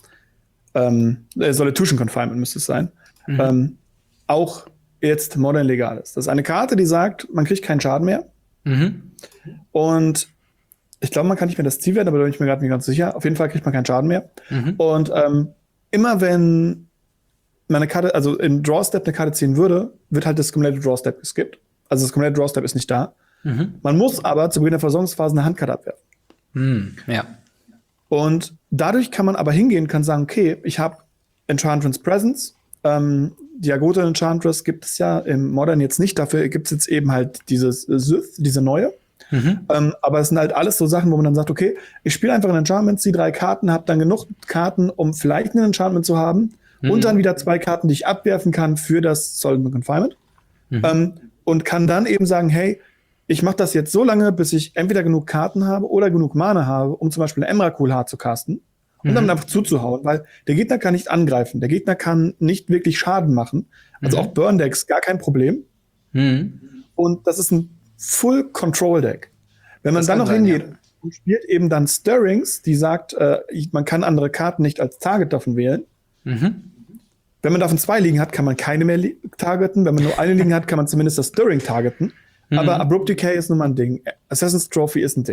ähm, äh, Solitution Confinement müsste es sein, mhm. ähm, auch jetzt modern legal ist. Das ist eine Karte, die sagt, man kriegt keinen Schaden mehr. Mhm. Und ich glaube, man kann nicht mehr das Ziel werden, aber da bin ich mir gerade nicht ganz sicher. Auf jeden Fall kriegt man keinen Schaden mehr. Mhm. Und ähm, immer wenn man eine Karte, also in Draw Step eine Karte ziehen würde, wird halt das komplette Draw Step geskippt. Also das komplette Draw Step ist nicht da. Mhm. Man muss aber zu Beginn der Versorgungsphase eine Handkarte abwerfen. Mhm. Ja. Und dadurch kann man aber hingehen und kann sagen, okay, ich habe Enchantress Presence. Ähm, die Agota Enchantress gibt es ja im Modern jetzt nicht. Dafür gibt es jetzt eben halt dieses Sith, diese neue. Mhm. Ähm, aber es sind halt alles so Sachen, wo man dann sagt, okay, ich spiele einfach ein Enchantment, ziehe drei Karten, habe dann genug Karten, um vielleicht ein Enchantment zu haben. Mhm. Und dann wieder zwei Karten, die ich abwerfen kann für das Solomon Confinement. Mhm. Ähm, und kann dann eben sagen, hey, ich mache das jetzt so lange, bis ich entweder genug Karten habe oder genug Mana habe, um zum Beispiel eine Emrakul Hard zu casten. Und dann einfach zuzuhauen, weil der Gegner kann nicht angreifen. Der Gegner kann nicht wirklich Schaden machen. Also mhm. auch Burn-Decks, gar kein Problem. Mhm. Und das ist ein Full-Control-Deck. Wenn man das dann noch sein, hingeht ja. und spielt eben dann Stirrings, die sagt, äh, man kann andere Karten nicht als Target davon wählen. Mhm. Wenn man davon zwei liegen hat, kann man keine mehr li- targeten. Wenn man nur eine liegen hat, kann man zumindest das Stirring targeten. Mhm. Aber Abrupt Decay ist nun mal ein Ding. Assassin's Trophy ist ein Ding.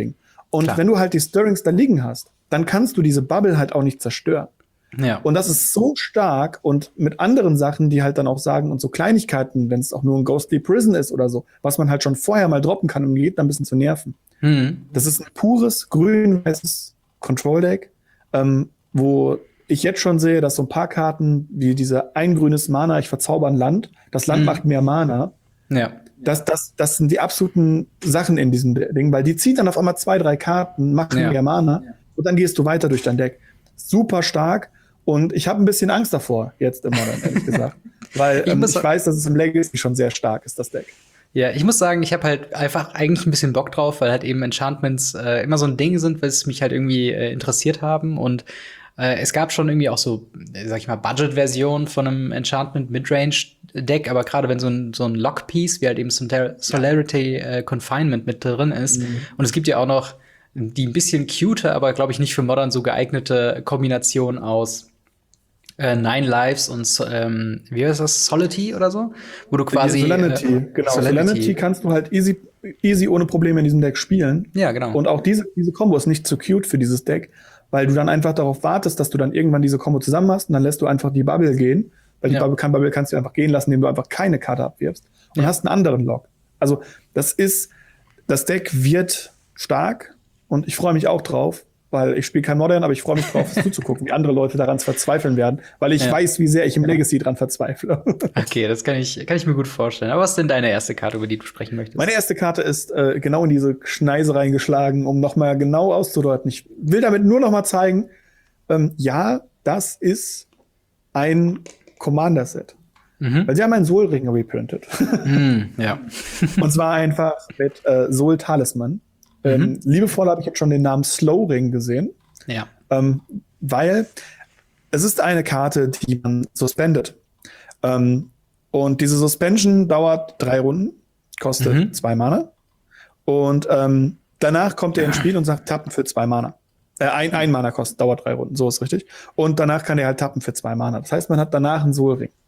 Und Klar. wenn du halt die Stirrings da liegen hast, dann kannst du diese Bubble halt auch nicht zerstören. Ja. Und das ist so stark und mit anderen Sachen, die halt dann auch sagen und so Kleinigkeiten, wenn es auch nur ein Ghostly Prison ist oder so, was man halt schon vorher mal droppen kann, um den Gegner ein bisschen zu nerven. Mhm. Das ist ein pures grün-weißes Control-Deck, ähm, wo ich jetzt schon sehe, dass so ein paar Karten wie diese ein grünes Mana, ich verzauber ein Land, das Land Mhm. macht mehr Mana. Ja. Das, das, das sind die absoluten Sachen in diesem Ding, weil die zieht dann auf einmal zwei, drei Karten, macht Ja. mehr Mana und dann gehst du weiter durch dein Deck. Super stark. Und ich habe ein bisschen Angst davor, jetzt im Modern, ehrlich gesagt. Weil Ich ähm, muss- ich weiß, dass es im Legacy schon sehr stark ist, das Deck. Ja, ich muss sagen, ich habe halt einfach eigentlich ein bisschen Bock drauf, weil halt eben Enchantments äh, immer so ein Ding sind, was mich halt irgendwie äh, interessiert haben. Und äh, es gab schon irgendwie auch so, äh, sag ich mal, Budget-Versionen von einem Enchantment Midrange-Deck, aber gerade wenn so ein, so ein Lock-Piece, wie halt eben Solar- Solarity äh, Confinement mit drin ist. Mhm. Und es gibt ja auch noch die ein bisschen cute, aber glaube ich nicht für Modern so geeignete Kombination aus äh, Nine Lives und so, ähm, wie heißt das, Solity oder so? Wo du quasi Solanity, äh, genau. Solanity kannst du halt easy, easy ohne Probleme in diesem Deck spielen. Ja, genau. Und auch diese, diese Kombo ist nicht zu cute für dieses Deck, weil du dann einfach darauf wartest, dass du dann irgendwann diese Kombo zusammen hast und dann lässt du einfach die Bubble gehen. Weil die Ja. Bubble, kann, Bubble kannst du einfach gehen lassen, indem du einfach keine Karte abwirfst und Ja. hast einen anderen Lock. Also das ist, das Deck wird stark und ich freue mich auch drauf, weil ich spiele kein Modern, aber ich freue mich drauf, zuzugucken, wie andere Leute daran verzweifeln werden, weil ich Ja. weiß, wie sehr ich im Legacy dran verzweifle. Okay, das kann ich, kann ich mir gut vorstellen. Aber was ist denn deine erste Karte, über die du sprechen möchtest? Meine erste Karte ist äh, genau in diese Schneise reingeschlagen, um nochmal genau auszudeuten. Ich will damit nur nochmal zeigen, ähm, ja, das ist ein Commander-Set. Mhm. Weil sie haben einen Sol-Ring reprintet. Hm, ja. Und zwar einfach mit äh, Sol Talisman. Ähm, Mhm. liebevoll habe ich jetzt schon den Namen Slow Ring gesehen, Ja. ähm, weil es ist eine Karte, die man suspendet. Ähm, und diese Suspension dauert drei Runden, kostet Mhm. zwei Mana. Und ähm, danach kommt er ins Spiel und sagt, tappen für zwei Mana. Äh, ein, ein Mana kostet, dauert drei Runden, so ist richtig. Und danach kann er halt tappen für zwei Mana. Das heißt, man hat danach einen Sol Ring.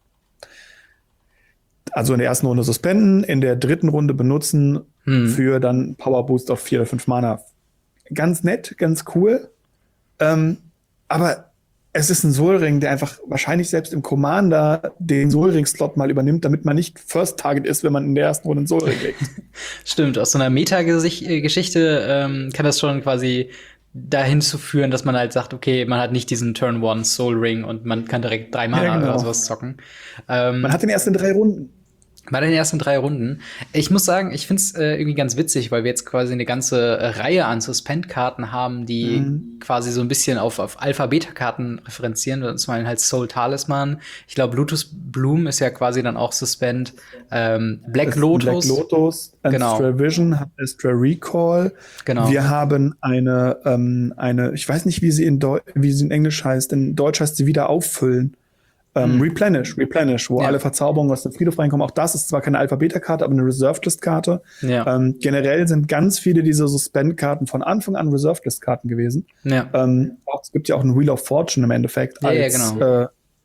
Also in der ersten Runde suspenden, in der dritten Runde benutzen Hm. für dann Power Boost auf vier oder fünf Mana. Ganz nett, ganz cool. Ähm, aber es ist ein Sol-Ring, der einfach wahrscheinlich selbst im Commander den Sol-Ring-Slot mal übernimmt, damit man nicht First Target ist, wenn man in der ersten Runde einen Sol-Ring legt. Stimmt, aus so einer Meta-Geschichte ähm, kann das schon quasi dahin zu führen, dass man halt sagt, okay, man hat nicht diesen Turn One Soul Ring und man kann direkt drei Mana Ja, genau. oder sowas zocken. Ähm, Man hat den erst in drei Runden. Bei den ersten drei Runden. Ich muss sagen, ich finde es äh, irgendwie ganz witzig, weil wir jetzt quasi eine ganze äh, Reihe an Suspend-Karten haben, die Mhm. quasi so ein bisschen auf, auf Alpha-Beta-Karten referenzieren. Zum einen halt Soul Talisman. Ich glaube, Lotus Bloom ist ja quasi dann auch Suspend. Ähm, Black Das ist Lotus. Black Lotus, Genau. Astra Vision, hat Astra Recall. Genau. Wir haben eine, ähm, eine, ich weiß nicht, wie sie in Deu wie sie in Englisch heißt. In Deutsch heißt sie wieder auffüllen. Ähm, Hm. Replenish, Replenish, wo Ja. alle Verzauberungen aus dem Friedhof reinkommen. Auch das ist zwar keine Alpha-Beta-Karte, aber eine Reserved-List-Karte. Ja. Ähm, generell sind ganz viele dieser Suspend-Karten von Anfang an Reserved-List-Karten gewesen. Ja. Ähm, auch, es gibt ja auch ein Wheel of Fortune im Endeffekt. Ja, ja, als, genau. äh,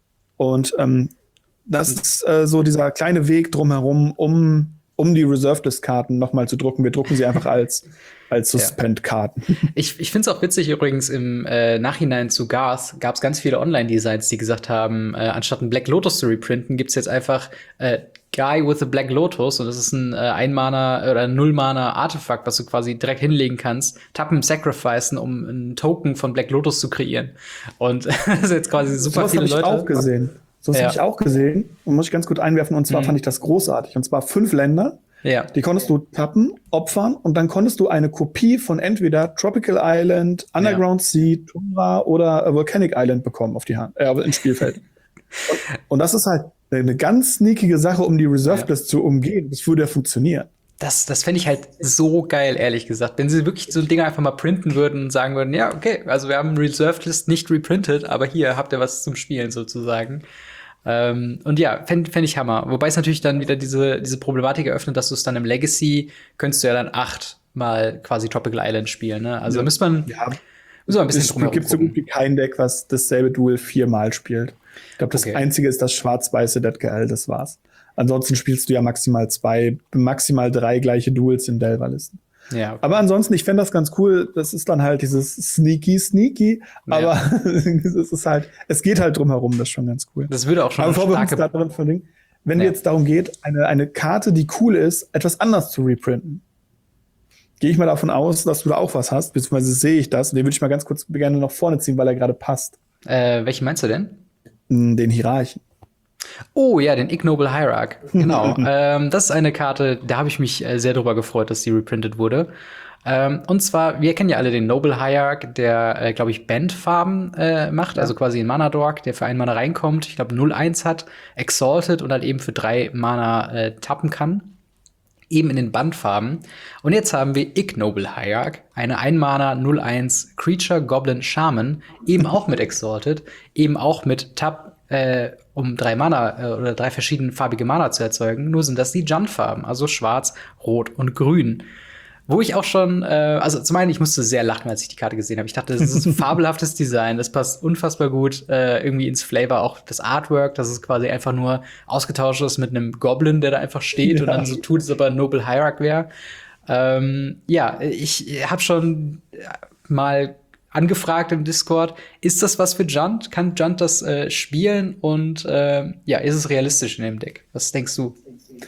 und ähm, das ist äh, so dieser kleine Weg drumherum, um, um die Reserved-List-Karten nochmal zu drucken. Wir drucken sie einfach als, als Ja. Suspend-Karten. Ich, ich finde es auch witzig übrigens, im äh, Nachhinein zu Garth gab es ganz viele Online-Designs, die gesagt haben, äh, anstatt einen Black Lotus zu reprinten, gibt's jetzt einfach äh, Guy with a Black Lotus und das ist ein äh, Ein-Mana- oder Null-Mana-Artefakt, was du quasi direkt hinlegen kannst, tappen, sacrificen, um einen Token von Black Lotus zu kreieren. Und das ist jetzt quasi super Sowas viele habe ich Leute. auch gesehen. Sowas Ja. habe ich auch gesehen und muss ich ganz gut einwerfen. Und zwar Mhm. fand ich das großartig. Und zwar fünf Länder, Ja. die konntest du tappen, opfern und dann konntest du eine Kopie von entweder Tropical Island, Underground Sea, Tundra oder äh, Volcanic Island bekommen auf die Hand, äh, ins Spielfeld. und, und das ist halt eine ganz sneakige Sache, um die Reserved List zu umgehen. Das würde ja funktionieren. Das, das fände ich halt so geil, ehrlich gesagt. Wenn sie wirklich so Dinge einfach mal printen würden und sagen würden, ja, okay, also wir haben Reserved List nicht reprintet, aber hier habt ihr was zum Spielen sozusagen. Ähm, und ja, fände fänd ich Hammer. Wobei es natürlich dann wieder diese, diese Problematik eröffnet, dass du es dann im Legacy, könntest du ja dann achtmal quasi Tropical Island spielen, ne? Also Ja. da müsste man, Ja, müssen wir ein bisschen es drumherum gibt so gut gucken. wie kein Deck, was dasselbe Duel viermal spielt. Ich glaube, das Okay. einzige ist das schwarz-weiße Dead G L, das war's. Ansonsten spielst du ja maximal zwei, maximal drei gleiche Duels in Delver-Listen. Ja, okay. Aber ansonsten, ich fände das ganz cool. Das ist dann halt dieses sneaky, sneaky. Aber ja. es ist halt, es geht halt drum herum. Das ist schon ganz cool. Das würde auch schon aber bevor wir uns da drin verlinken, wenn ja. jetzt darum geht, eine, eine Karte, die cool ist, etwas anders zu reprinten, gehe ich mal davon aus, dass du da auch was hast, beziehungsweise sehe ich das. Und den würde ich mal ganz kurz gerne nach vorne ziehen, weil er gerade passt. Äh, welchen meinst du denn? Den Hierarchen. Oh ja, den Ignoble Hierarch. Genau. ähm, das ist eine Karte, da habe ich mich äh, sehr drüber gefreut, dass die reprintet wurde. Ähm, und zwar, wir kennen ja alle den Noble Hierarch, der, äh, glaube ich, Bandfarben äh, macht, ja. also quasi ein Mana-Dork, der für einen Mana reinkommt, ich glaube null eins hat, Exalted und halt eben für drei Mana äh, tappen kann. Eben in den Bandfarben. Und jetzt haben wir Ignoble Hierarch, eine ein Mana null eins Creature Goblin Shaman, eben auch mit Exalted, eben auch mit Tap, äh, um drei Mana äh, oder drei verschiedene farbige Mana zu erzeugen. Nur sind das die Junt-Farben, also schwarz, rot und grün. Wo ich auch schon, äh, also zum einen, ich musste sehr lachen, als ich die Karte gesehen habe. Ich dachte, das ist ein fabelhaftes Design, das passt unfassbar gut äh, irgendwie ins Flavor, auch das Artwork, dass es quasi einfach nur ausgetauscht ist mit einem Goblin, der da einfach steht ja. und dann so tut, als ob er ein Noble Hierarch wäre. Ähm, ja, ich habe schon mal angefragt im Discord, ist das was für Junt? Kann Junt das äh, spielen? Und äh, ja, ist es realistisch in dem Deck? Was denkst du?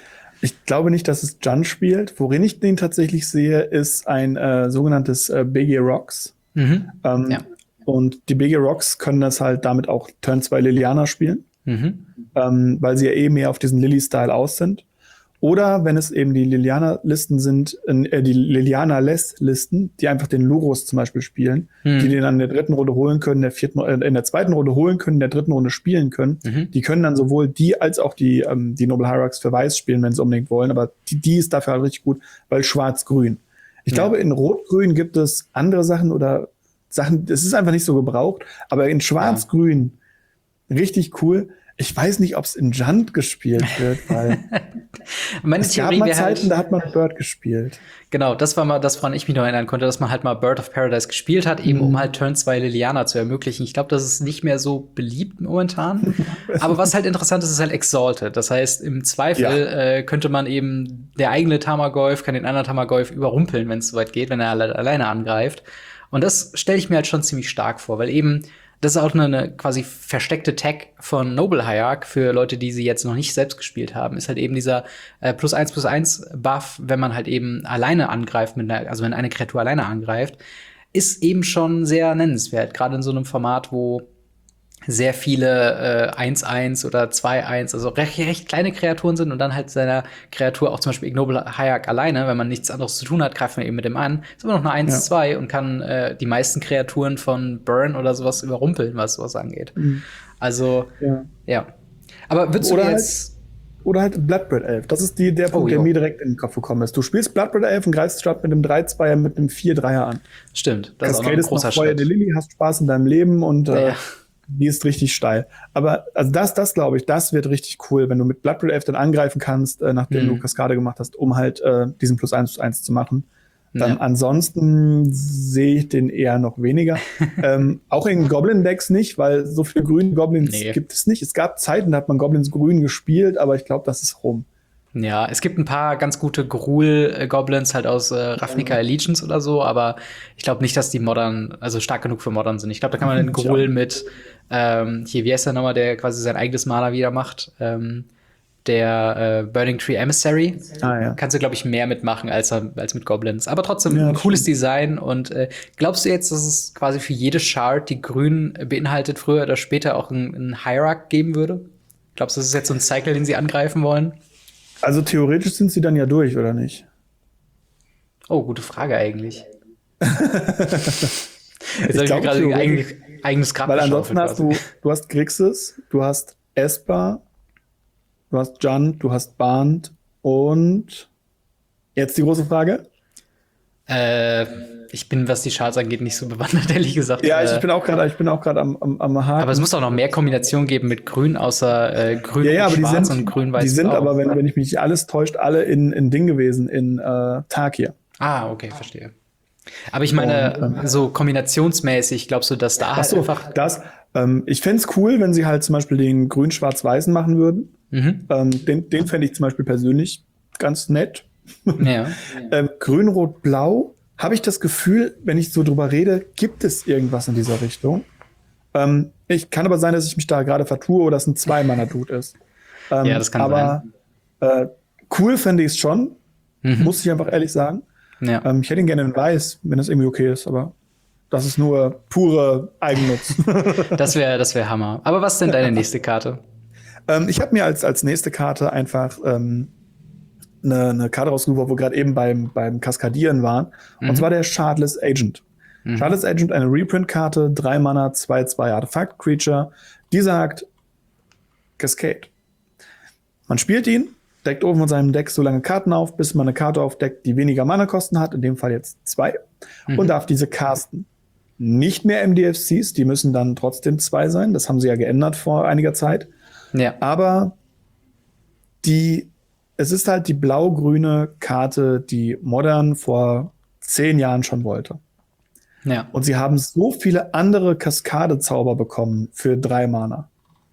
Ich glaube nicht, dass es Junt spielt. Worin ich den tatsächlich sehe, ist ein äh, sogenanntes äh, B G Rocks. Mhm. Ähm, ja. Und die B G Rocks können das halt damit auch Turn zwei Liliana spielen, mhm. ähm, weil sie ja eh mehr auf diesen Lily-Style aus sind. Oder wenn es eben die Liliana-Listen sind, äh, die Liliana-Less-Listen, die einfach den Lurus zum Beispiel spielen, mhm. die den dann in der dritten Runde holen können, der vierten, äh, in der zweiten Runde holen können, in der dritten Runde spielen können. Mhm. Die können dann sowohl die als auch die, ähm, die Noble Hierarchs für Weiß spielen, wenn sie unbedingt wollen. Aber die, die ist dafür halt richtig gut, weil Schwarz-Grün. Ich ja. glaube, in Rot-Grün gibt es andere Sachen oder Sachen, es ist einfach nicht so gebraucht. Aber in Schwarz-Grün ja. richtig cool. Ich weiß nicht, ob es in Junt gespielt wird, weil Meine es Theorie gab mal Zeiten, halt, da hat man Bird gespielt. Genau, das war mal das, woran ich mich noch erinnern konnte, dass man halt mal Bird of Paradise gespielt hat, eben mhm. um halt Turn zwei Liliana zu ermöglichen. Ich glaube, das ist nicht mehr so beliebt momentan. Aber was halt interessant ist, ist halt Exalted. Das heißt, im Zweifel ja. äh, könnte man eben, der eigene Tamagolf kann den anderen Tamagolf überrumpeln, wenn es soweit geht, wenn er alle, alleine angreift. Und das stelle ich mir halt schon ziemlich stark vor, weil eben das ist auch eine, eine quasi versteckte Tag von Noble Hierarch für Leute, die sie jetzt noch nicht selbst gespielt haben. Ist halt eben dieser äh, plus eins plus eins Buff, wenn man halt eben alleine angreift, mit einer, also wenn eine Kreatur alleine angreift, ist eben schon sehr nennenswert. Gerade in so einem Format, wo sehr viele äh, eins eins oder zwei eins, also recht, recht kleine Kreaturen sind und dann halt seiner Kreatur auch zum Beispiel Ignoble Hierarch alleine, wenn man nichts anderes zu tun hat, greift man eben mit dem an. Ist aber noch eine eins zwei ja. und kann äh, die meisten Kreaturen von Burn oder sowas überrumpeln, was sowas angeht. Mhm. Also, ja. ja. Aber würdest oder du jetzt halt, oder halt Bloodbraid Elf. Das ist die, der Punkt, oh, der mir direkt in den Kopf gekommen ist. Du spielst Bloodbraid Elf und greifst statt mit einem drei zwei mit einem vier drei an. Stimmt, das ist auch noch ein großer Schritt. Du Lily, hast Spaß in deinem Leben und äh, ja. die ist richtig steil. Aber also das, das glaube ich, das wird richtig cool, wenn du mit Bloodbraid Elf dann angreifen kannst, äh, nachdem mhm. du Kaskade gemacht hast, um halt äh, diesen plus eins plus eins zu machen. Dann ja. ansonsten sehe ich den eher noch weniger. ähm, auch in Goblin-Decks nicht, weil so viele grüne Goblins nee. gibt es nicht. Es gab Zeiten, da hat man Goblins grün gespielt, aber ich glaube, das ist rum. Ja, es gibt ein paar ganz gute Gruul-Goblins halt aus äh, Ravnica ja. Allegiance oder so, aber ich glaube nicht, dass die modern, also stark genug für modern sind. Ich glaube, da kann man einen Gruul ja. mit, ähm, hier, wie heißt der nochmal, der quasi sein eigenes Mana wieder macht, ähm, der äh, Burning Tree Emissary. Ah, ja. Kannst du, glaube ich, mehr mitmachen als, als mit Goblins. Aber trotzdem ja, ein cooles stimmt. Design. Und äh, glaubst du jetzt, dass es quasi für jede Shard, die grün beinhaltet, früher oder später auch einen, einen Hierarch geben würde? Glaubst du, das ist jetzt so ein Cycle, den sie angreifen wollen? Also theoretisch sind sie dann ja durch, oder nicht? Oh, gute Frage eigentlich. Jetzt habe ich mir gerade ein eigenes, eigenes Grab Weil ansonsten hast du, du hast Grixis, du hast Esper, du hast Junt, du hast Band und jetzt die große Frage? Äh, ich bin, was die Charts angeht, nicht so bewandert, ehrlich gesagt. Ja, ich, ich bin auch gerade, ich bin auch gerade am, am, am Haken. Aber es muss doch noch mehr Kombinationen geben mit Grün, außer äh, Grün ja, ja, und aber Schwarz die sind, und Grün-Weiß. Die sind auch, aber, wenn, wenn ich mich nicht alles täuscht, alle in, in Ding gewesen, in äh, Tarkir. Ah, okay, verstehe. Aber ich meine, und, ähm, so kombinationsmäßig, glaubst du, dass da halt so, einfach das, ähm, ich fände es cool, wenn sie halt zum Beispiel den Grün-Schwarz-Weißen machen würden. Mhm. Ähm, den den fände ich zum Beispiel persönlich ganz nett. Ja. ähm, Grün, Rot, Blau habe ich das Gefühl, wenn ich so drüber rede, gibt es irgendwas in dieser Richtung. Ähm, ich kann aber sein, dass ich mich da gerade vertue oder es ein Zwei-Mana-Dude ist. Ähm, Ja, das kann aber äh, cool fände ich es schon, Mhm. muss ich einfach ehrlich sagen. Ja. Ähm, ich hätte ihn gerne in Weiß, wenn das irgendwie okay ist, aber das ist nur pure Eigennutz. Das wäre das wär Hammer. Aber was ist denn deine nächste Karte? ähm, ich habe mir als, als nächste Karte einfach ähm, eine, eine Karte rausgesucht, wo wir gerade eben beim, beim Kaskadieren waren. Mhm. Und zwar der Shardless Agent. Mhm. Shardless Agent, eine Reprint-Karte, drei Mana, zwei zwei Artefakt-Creature. Die sagt Cascade. Man spielt ihn, deckt oben von seinem Deck so lange Karten auf, bis man eine Karte aufdeckt, die weniger Mana-Kosten hat, in dem Fall jetzt zwei, Mhm. und darf diese casten. Nicht mehr M D F Cs, die müssen dann trotzdem zwei sein. Das haben sie ja geändert vor einiger Zeit. Ja. Aber die, es ist halt die blau-grüne Karte, die Modern vor zehn Jahren schon wollte. Ja. Und sie haben so viele andere Kaskade-Zauber bekommen für drei Mana.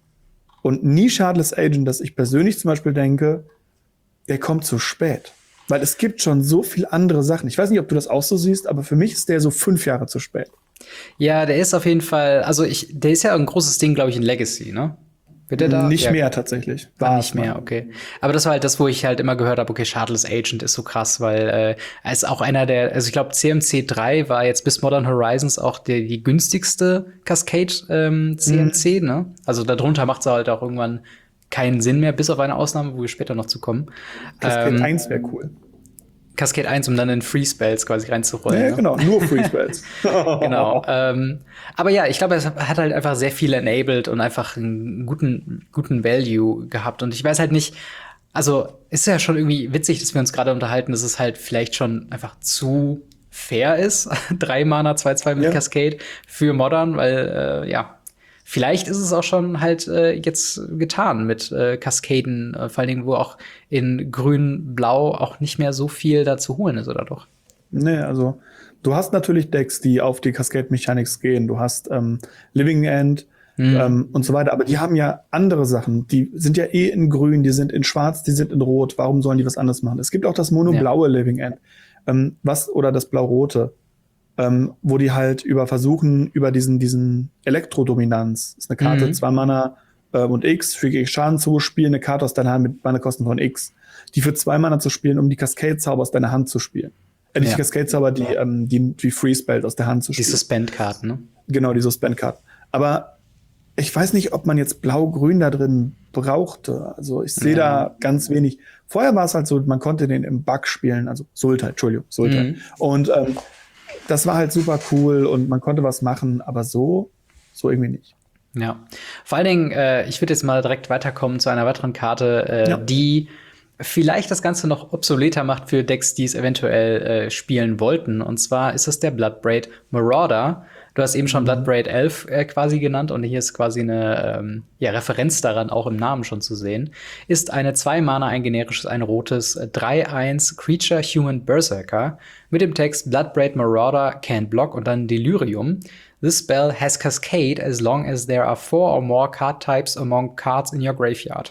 Und nie Shardless Agent, dass ich persönlich zum Beispiel denke, der kommt zu spät. Weil es gibt schon so viele andere Sachen. Ich weiß nicht, ob du das auch so siehst, aber für mich ist der so fünf Jahre zu spät. Ja, der ist auf jeden Fall, also ich, der ist ja ein großes Ding, glaube ich, in Legacy, ne? Wird der da? Nicht ja, mehr tatsächlich. War nicht mehr, okay. Aber das war halt das, wo ich halt immer gehört habe, okay, Shardless Agent ist so krass, weil äh, er ist auch einer der, also ich glaube, C M C drei war jetzt bis Modern Horizons auch der, die günstigste Cascade ähm, C M C, mhm. ne? Also darunter macht es halt auch irgendwann keinen Sinn mehr, bis auf eine Ausnahme, wo wir später noch zu kommen. Cascade ähm, eins wäre cool. Cascade eins, um dann in Free Spells quasi reinzurollen. Ja, ne? genau, nur Free Spells. Genau. Ähm, aber ja, ich glaube, es hat halt einfach sehr viel enabled und einfach einen guten, guten Value gehabt. Und ich weiß halt nicht, also ist ja schon irgendwie witzig, dass wir uns gerade unterhalten, dass es halt vielleicht schon einfach zu fair ist. Drei Mana, zwei zwei mit ja. Cascade für Modern, weil äh, ja, vielleicht ist es auch schon halt äh, jetzt getan mit äh, Kaskaden, äh, vor allen Dingen, wo auch in Grün, Blau auch nicht mehr so viel da zu holen ist, oder doch? Nee, also du hast natürlich Decks, die auf die Cascade Mechanics gehen. Du hast ähm, Living End mhm. ähm, und so weiter, aber die haben ja andere Sachen. Die sind ja eh in Grün, die sind in Schwarz, die sind in Rot. Warum sollen die was anderes machen? Es gibt auch das Mono-blaue ja. Living End. Ähm, was, oder das Blau-Rote. Ähm, wo die halt über versuchen, über diesen, diesen Elektrodominanz, ist eine Karte, mhm. zwei Mana äh, und X, für Schaden zu spielen, eine Karte aus deiner Hand mit Mana-Kosten von X, die für zwei Mana zu spielen, um die Cascade-Zauber aus deiner Hand zu spielen. Äh, nicht ja. die Cascade-Zauber, die, ähm, die, die Free-Spells aus der Hand zu spielen. Die Suspend-Karten, ne? Genau, die Suspend-Karten. Aber ich weiß nicht, ob man jetzt Blau-Grün da drin brauchte. Also ich sehe ja. da ganz wenig. Vorher war es halt so, man konnte den im Bug spielen, also Sultai, Entschuldigung, Sultai. Mhm. Und ähm, das war halt super cool und man konnte was machen, aber so, so irgendwie nicht. Ja, vor allen Dingen, äh, ich würde jetzt mal direkt weiterkommen zu einer weiteren Karte, äh, ja. die vielleicht das Ganze noch obsoleter macht für Decks, die es eventuell äh, spielen wollten. Und zwar ist es der Bloodbraid Marauder. Du hast eben schon mhm. Bloodbraid elf äh, quasi genannt und hier ist quasi eine ähm, ja, Referenz daran, auch im Namen schon zu sehen. Ist eine zwei Mana, ein generisches, ein rotes, drei eins Creature Human Berserker mit dem Text Bloodbraid Marauder can't block und dann Delirium. This spell has Cascade as long as there are four or more card types among cards in your graveyard.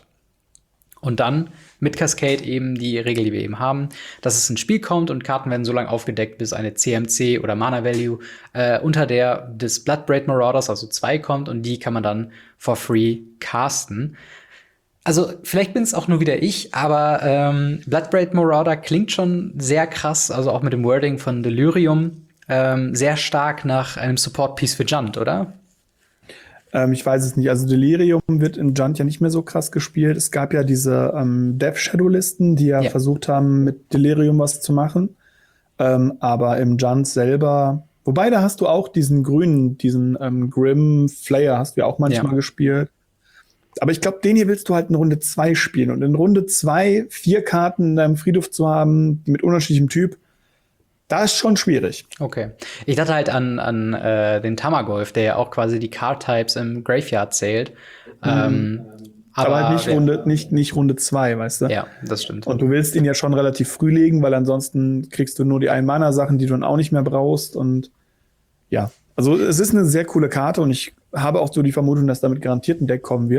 Und dann mit Cascade eben die Regel, die wir eben haben, dass es ins Spiel kommt und Karten werden so lange aufgedeckt, bis eine C M C oder Mana Value äh, unter der des Bloodbraid Marauders, also zwei, kommt und die kann man dann for free casten. Also vielleicht bin es auch nur wieder ich, aber ähm, Bloodbraid Marauder klingt schon sehr krass, also auch mit dem Wording von Delirium, ähm, sehr stark nach einem Support-Piece für Junt, oder? Ähm, ich weiß es nicht. Also Delirium wird in Junt ja nicht mehr so krass gespielt. Es gab ja diese ähm, Death Shadow-Listen, die ja, ja versucht haben, mit Delirium was zu machen. Ähm, aber im Junt selber, wobei da hast du auch diesen grünen, diesen ähm, Grim Flayer hast du ja auch manchmal ja. gespielt. Aber ich glaube, den hier willst du halt in Runde zwei spielen. Und in Runde zwei vier Karten in deinem Friedhof zu haben, mit unterschiedlichem Typ, das ist schon schwierig. Okay. Ich dachte halt an, an äh, den Tamagolf, der ja auch quasi die Card-Types im Graveyard zählt. Mhm. Ähm, aber, aber halt nicht, ja. Runde, nicht, nicht Runde zwei, weißt du? Ja, das stimmt. Und du willst ihn ja schon relativ früh legen, weil ansonsten kriegst du nur die Ein-Mana-Sachen, die du dann auch nicht mehr brauchst. Und ja, also es ist eine sehr coole Karte und ich habe auch so die Vermutung, dass damit garantiert ein Deck kommen wird.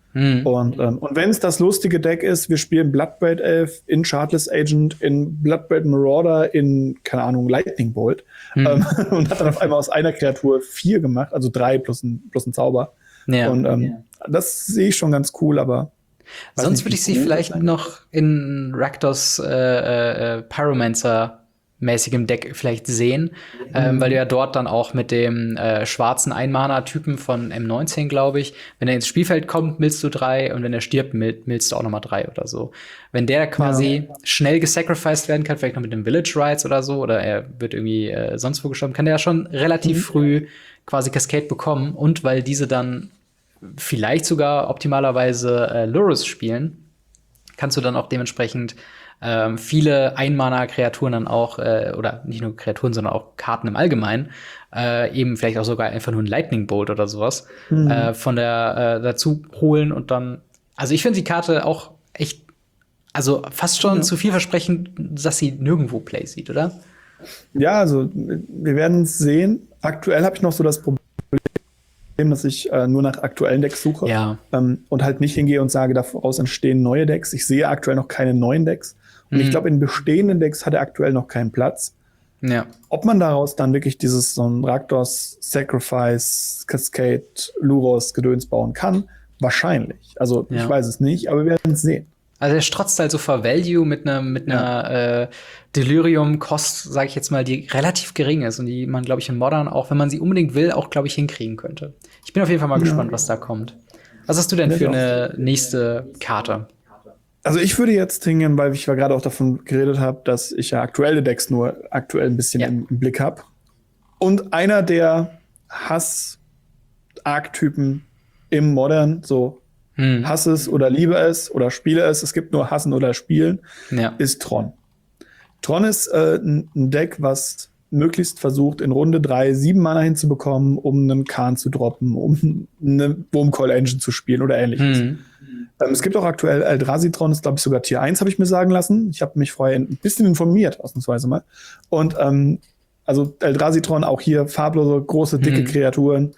Mhm. Und, ähm, und wenn es das lustige Deck ist, wir spielen Bloodbraid Elf in Chartless Agent, in Bloodbraid Marauder, in, keine Ahnung, Lightning Bolt. Mhm. Ähm, und hat dann auf einmal aus einer Kreatur vier gemacht, also drei plus ein, plus ein Zauber. Ja. Und ähm, ja. das sehe ich schon ganz cool, aber sonst würde ich sie vielleicht noch in Rakdos äh, äh, Pyromancer mäßigem Deck vielleicht sehen, mhm. ähm, weil du ja dort dann auch mit dem äh, schwarzen Ein-Mana-Typen von M neunzehn, glaube ich, wenn er ins Spielfeld kommt, millst du drei und wenn er stirbt, mill millst du auch noch mal drei oder so. Wenn der quasi ja. schnell gesacrificed werden kann, vielleicht noch mit dem Village Rites oder so, oder er wird irgendwie äh, sonst wo gestorben, kann der ja schon relativ mhm. früh quasi Cascade bekommen und weil diese dann vielleicht sogar optimalerweise äh, Lurrus spielen, kannst du dann auch dementsprechend ähm, viele Ein-Mana-Kreaturen dann auch, äh, oder nicht nur Kreaturen, sondern auch Karten im Allgemeinen, äh, eben vielleicht auch sogar einfach nur ein Lightning Bolt oder sowas, mhm. äh, von der äh, dazu holen und dann, also ich finde die Karte auch echt, also fast schon ja. zu vielversprechend, dass sie nirgendwo Play sieht, oder? Ja, also wir werden es sehen. Aktuell habe ich noch so das Problem, dass ich äh, nur nach aktuellen Decks suche ja. ähm, und halt nicht hingehe und sage, daraus entstehen neue Decks. Ich sehe aktuell noch keine neuen Decks. Und mhm. ich glaube, in bestehenden Decks hat er aktuell noch keinen Platz. Ja. Ob man daraus dann wirklich dieses so ein Rakdos, Sacrifice, Cascade, Lurrus Gedöns bauen kann, wahrscheinlich. Also ja. ich weiß es nicht, aber wir werden es sehen. Also er strotzt halt so vor Value mit einer mit ja. einer äh, Delirium-Kost, sage ich jetzt mal, die relativ gering ist und die man, glaube ich, in Modern, auch wenn man sie unbedingt will, auch, glaube ich, hinkriegen könnte. Ich bin auf jeden Fall mal ja. gespannt, was da kommt. Was hast du denn ja, für eine nächste Karte? Also ich würde jetzt hingehen, weil ich gerade auch davon geredet habe, dass ich ja aktuelle Decks nur aktuell ein bisschen ja. im, im Blick habe. Und einer der Hass-Archetypen im Modern, so hm. hass es oder liebe es oder spiele es, es gibt nur hassen oder spielen, ja. ist Tron. Tron ist äh, ein Deck, was möglichst versucht, in Runde drei sieben Mana hinzubekommen, um einen Kahn zu droppen, um eine Wurmcoil Engine zu spielen oder ähnliches. Hm. Ähm, es gibt auch aktuell Eldrazi-Tron, ist glaube ich sogar Tier eins, habe ich mir sagen lassen. Ich habe mich vorher ein bisschen informiert, ausnahmsweise mal. Und ähm, also Eldrazi-Tron, auch hier farblose, große, dicke hm. Kreaturen.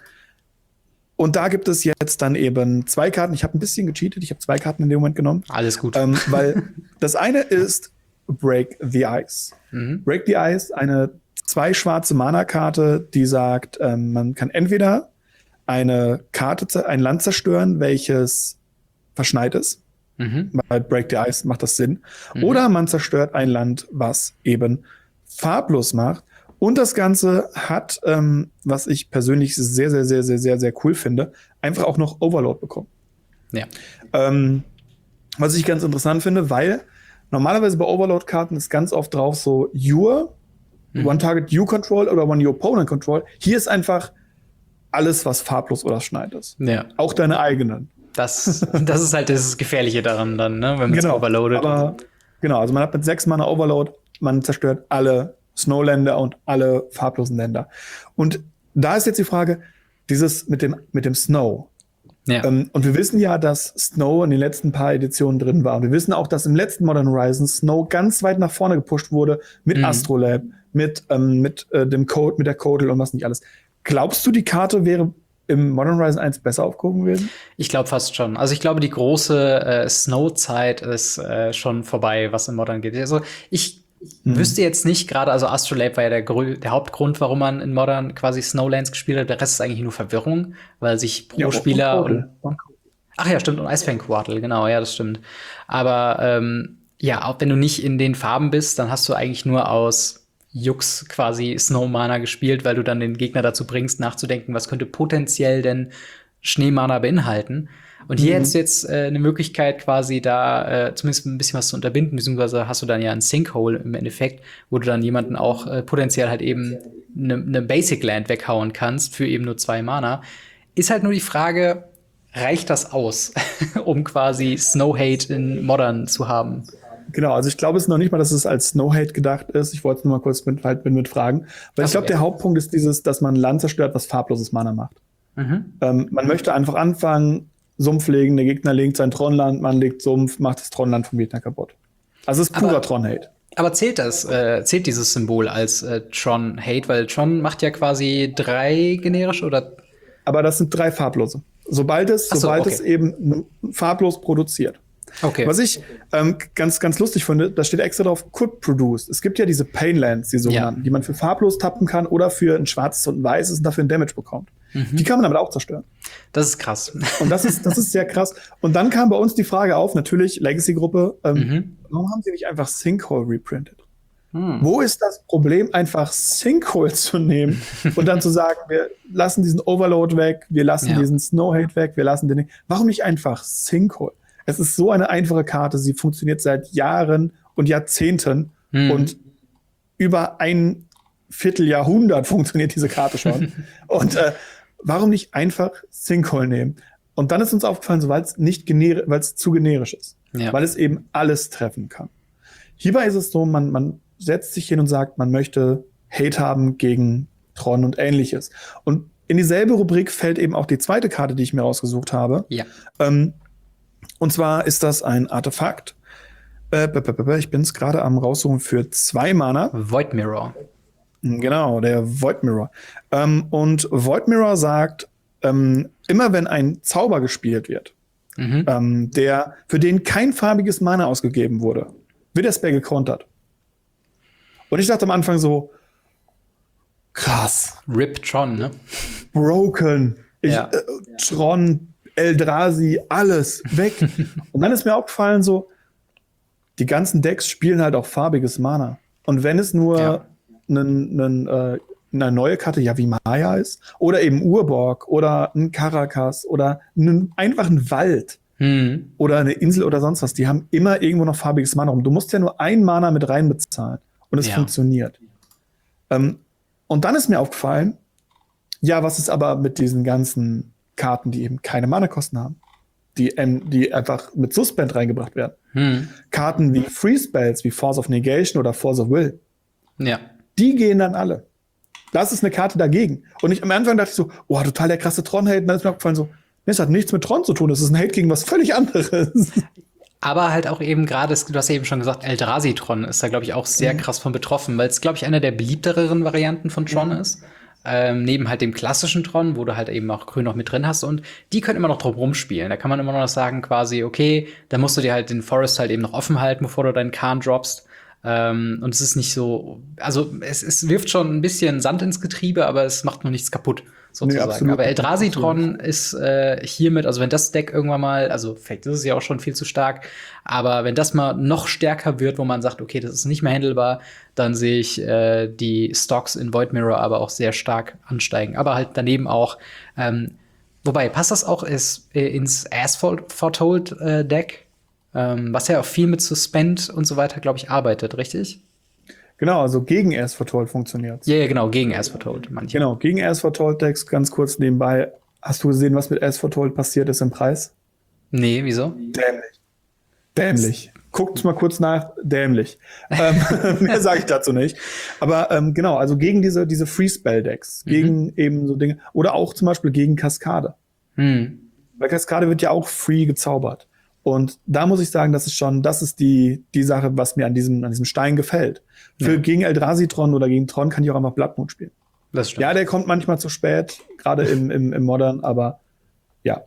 Und da gibt es jetzt dann eben zwei Karten. Ich habe ein bisschen gecheatet, ich habe zwei Karten in dem Moment genommen. Alles gut. Ähm, weil das eine ist Break the Ice. Mhm. Break the Ice, eine zwei schwarze Mana-Karte, die sagt, ähm, man kann entweder eine Karte, ein Land zerstören, welches verschneit ist. Mhm. Bei Break the Ice macht das Sinn. Mhm. Oder man zerstört ein Land, was eben farblos macht. Und das Ganze hat, ähm, was ich persönlich sehr, sehr, sehr, sehr, sehr, sehr cool finde, einfach auch noch Overload bekommen. Ja. Ähm, was ich ganz interessant finde, weil normalerweise bei Overload-Karten ist ganz oft drauf so Your, mhm. One-Target-You-Control oder One-Your-Opponent-Control. Hier ist einfach alles, was farblos oder schneit ist. Ja. Auch deine eigenen. Das, das ist halt das Gefährliche daran dann, ne, wenn man es genau, overloadet. Aber, genau, also man hat mit sechs Mana Overload, man zerstört alle Snowländer und alle farblosen Länder. Und da ist jetzt die Frage, dieses mit dem, mit dem Snow. Ja. Ähm, und wir wissen ja, dass Snow in den letzten paar Editionen drin war. Und wir wissen auch, dass im letzten Modern Horizons Snow ganz weit nach vorne gepusht wurde mit mhm. Astrolab, mit, ähm, mit äh, dem Code, mit der Codel und was nicht alles. Glaubst du, die Karte wäre im Modern Horizon eins besser aufgehoben gewesen? Ich glaube fast schon. Also ich glaube, die große äh, Snow-Zeit ist äh, schon vorbei, was in Modern geht. Also ich Mhm. wüsste jetzt nicht gerade, also Astrolabe war ja der, der Hauptgrund, warum man in Modern quasi Snowlands gespielt hat. Der Rest ist eigentlich nur Verwirrung, weil sich pro ja, Spieler und, und ach ja, stimmt, und Icefang Quartal, genau, ja, das stimmt. Aber ähm, ja, auch wenn du nicht in den Farben bist, dann hast du eigentlich nur aus Jux quasi Snow-Mana gespielt, weil du dann den Gegner dazu bringst, nachzudenken, was könnte potenziell denn Schneemana beinhalten. Und hier mhm. hättest du jetzt äh, eine Möglichkeit, quasi da äh, zumindest ein bisschen was zu unterbinden, beziehungsweise hast du dann ja ein Sinkhole im Endeffekt, wo du dann jemanden auch äh, potenziell halt eben eine ne Basic Land weghauen kannst für eben nur zwei Mana. Ist halt nur die Frage, reicht das aus, um quasi Snow Hate in Modern zu haben? Genau, also ich glaube es noch nicht mal, dass es als Snow Hate gedacht ist. Ich wollte es nur mal kurz mit, halt mit fragen. Weil Ach, ich glaube, ja. der Hauptpunkt ist dieses, dass man Land zerstört, was farbloses Mana macht. Mhm. Ähm, man möchte einfach anfangen, Sumpf legen, der Gegner legt sein Tronland, man legt Sumpf, macht das Tronland vom Gegner kaputt. Also es ist purer Tron-Hate. Aber zählt das, äh, zählt dieses Symbol als äh, Tron-Hate? Weil Tron macht ja quasi drei generisch, oder? Aber das sind drei farblose. Sobald es, so, sobald okay. es eben farblos produziert. Okay. Was ich ähm, ganz, ganz lustig finde, da steht extra drauf, could produce. Es gibt ja diese Painlands, die sogenannten, ja. die man für farblos tappen kann oder für ein schwarzes und ein weißes und dafür ein Damage bekommt. Mhm. Die kann man damit auch zerstören. Das ist krass. Und das ist, das ist sehr krass. Und dann kam bei uns die Frage auf, natürlich, Legacy-Gruppe, ähm, mhm. warum haben sie nicht einfach Sinkhole reprintet? Hm. Wo ist das Problem, einfach Sinkhole zu nehmen und dann zu sagen, wir lassen diesen Overload weg, wir lassen ja. diesen Snowhate weg, wir lassen den. Warum nicht einfach Sinkhole? Es ist so eine einfache Karte, sie funktioniert seit Jahren und Jahrzehnten hm. und über ein Vierteljahrhundert funktioniert diese Karte schon. Und äh, warum nicht einfach Sinkhole nehmen? Und dann ist uns aufgefallen, so, weil es nicht gener- weil es zu generisch ist, ja. weil es eben alles treffen kann. Hierbei ist es so, man, man setzt sich hin und sagt, man möchte Hate haben gegen Tron und Ähnliches. Und in dieselbe Rubrik fällt eben auch die zweite Karte, die ich mir rausgesucht habe. Ja. Ähm, und zwar ist das ein Artefakt. Äh, ich bin es gerade am raussuchen für zwei Mana. Void Mirror. Genau, der Void Mirror. Ähm, und Void Mirror sagt, ähm, immer wenn ein Zauber gespielt wird, mhm. ähm, der für den kein farbiges Mana ausgegeben wurde, wird der Spell gekontert. Und ich dachte am Anfang so, krass. Rip Tron, ne? Broken. Ich, ja. äh, Tron, Eldrazi, alles weg. Und dann ist mir aufgefallen so, die ganzen Decks spielen halt auch farbiges Mana. Und wenn es nur ja. nen, nen, äh, eine neue Karte, ja wie Maya ist, oder eben Urborg oder ein Karakas oder einen einfachen Wald, hm. oder eine Insel oder sonst was, die haben immer irgendwo noch farbiges Mana rum. Du musst ja nur ein Mana mit rein bezahlen und es ja. funktioniert. Ähm, und dann ist mir aufgefallen, ja, was ist aber mit diesen ganzen Karten, die eben keine Mana-Kosten haben, die, ähm, die einfach mit Suspend reingebracht werden. Hm. Karten wie Free Spells, wie Force of Negation oder Force of Will, ja. die gehen dann alle. Das ist eine Karte dagegen. Und ich am Anfang dachte ich so, oh, total der krasse Tron-Hate. Und dann ist mir aufgefallen so, das hat nichts mit Tron zu tun. Das ist ein Hate gegen was völlig anderes. Aber halt auch eben gerade, du hast ja eben schon gesagt, Eldrazi-Tron ist da, glaube ich, auch sehr mhm. krass von betroffen, weil es, glaube ich, einer der beliebtereren Varianten von Tron mhm. ist. Ähm, neben halt dem klassischen Tron, wo du halt eben auch Grün noch mit drin hast. Und die können immer noch drum rumspielen. Da kann man immer noch sagen quasi, okay, da musst du dir halt den Forest halt eben noch offen halten, bevor du deinen Kahn droppst. Ähm, und es ist nicht so, also es, es wirft schon ein bisschen Sand ins Getriebe, aber es macht noch nichts kaputt, sozusagen. Nee, aber Eldrazi-Tron ist äh, hiermit, also wenn das Deck irgendwann mal, also vielleicht ist es ja auch schon viel zu stark, aber wenn das mal noch stärker wird, wo man sagt, okay, das ist nicht mehr handelbar, dann sehe ich äh, die Stocks in Void Mirror aber auch sehr stark ansteigen. Aber halt daneben auch, ähm, wobei, passt das auch ist, äh, ins As-Foretold-Deck? Äh, Ähm, was ja auch viel mit Suspend und so weiter, glaube ich, arbeitet, richtig? Genau, also gegen As Foretold funktioniert. Ja, ja, genau, gegen As Foretold, manche. Genau, gegen As Foretold Decks, ganz kurz nebenbei. Hast du gesehen, was mit As Foretold passiert ist im Preis? Nee, wieso? Dämlich. Dämlich. Guckt mal kurz nach, dämlich. ähm, mehr sage ich dazu nicht. Aber ähm, genau, also gegen diese, diese Free-Spell-Decks, mhm. gegen eben so Dinge, oder auch zum Beispiel gegen Kaskade. Mhm. Weil Kaskade wird ja auch free gezaubert. Und da muss ich sagen, das ist schon, das ist die, die Sache, was mir an diesem, an diesem Stein gefällt. Für ja. gegen Eldrazi-Tron oder gegen Tron kann ich auch einfach Blood Moon spielen. Das stimmt. Ja, der kommt manchmal zu spät, gerade im, im, im Modern, aber ja.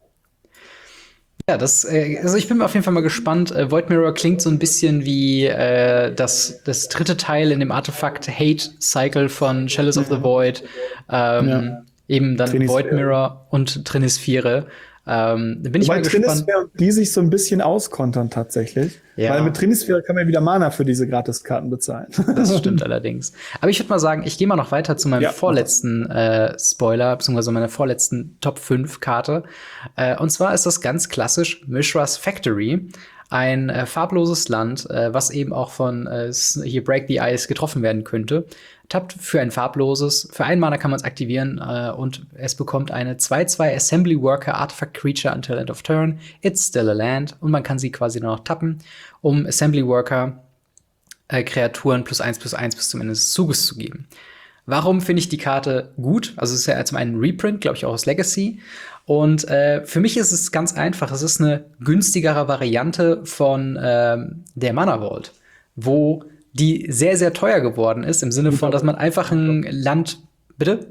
Ja, das, äh, also ich bin auf jeden Fall mal gespannt. Äh, Void Mirror klingt so ein bisschen wie äh, das, das dritte Teil in dem Artefakt Hate Cycle von Chalice of the Void. Ähm, ja. Eben dann Void Mirror und Trinisphire. Ähm, da bin ich Wobei mal gespannt. Trinisphire und die sich so ein bisschen auskontern tatsächlich. Ja. Weil mit Trinisphire kann man wieder Mana für diese Gratiskarten bezahlen. Das stimmt allerdings. Aber ich würde mal sagen, ich gehe mal noch weiter zu meinem ja. vorletzten äh, Spoiler, beziehungsweise meiner vorletzten Top fünf Karte. Äh, und zwar ist das ganz klassisch Mishra's Factory. Ein äh, farbloses Land, äh, was eben auch von äh, hier Break the Ice getroffen werden könnte. Tappt für ein farbloses. Für einen Mana kann man es aktivieren äh, und es bekommt eine zwei zwei Assembly Worker Artifact Creature until end of turn. It's still a land. Und man kann sie quasi nur noch tappen, um Assembly Worker äh, Kreaturen plus eins plus eins bis zum Ende des Zuges zu geben. Warum finde ich die Karte gut? Also es ist ja zum einen ein Reprint, glaube ich auch aus Legacy. Und äh, für mich ist es ganz einfach. Es ist eine günstigere Variante von ähm, der Mana Vault, wo die sehr, sehr teuer geworden ist, im Sinne von, dass man einfach ein Land, bitte?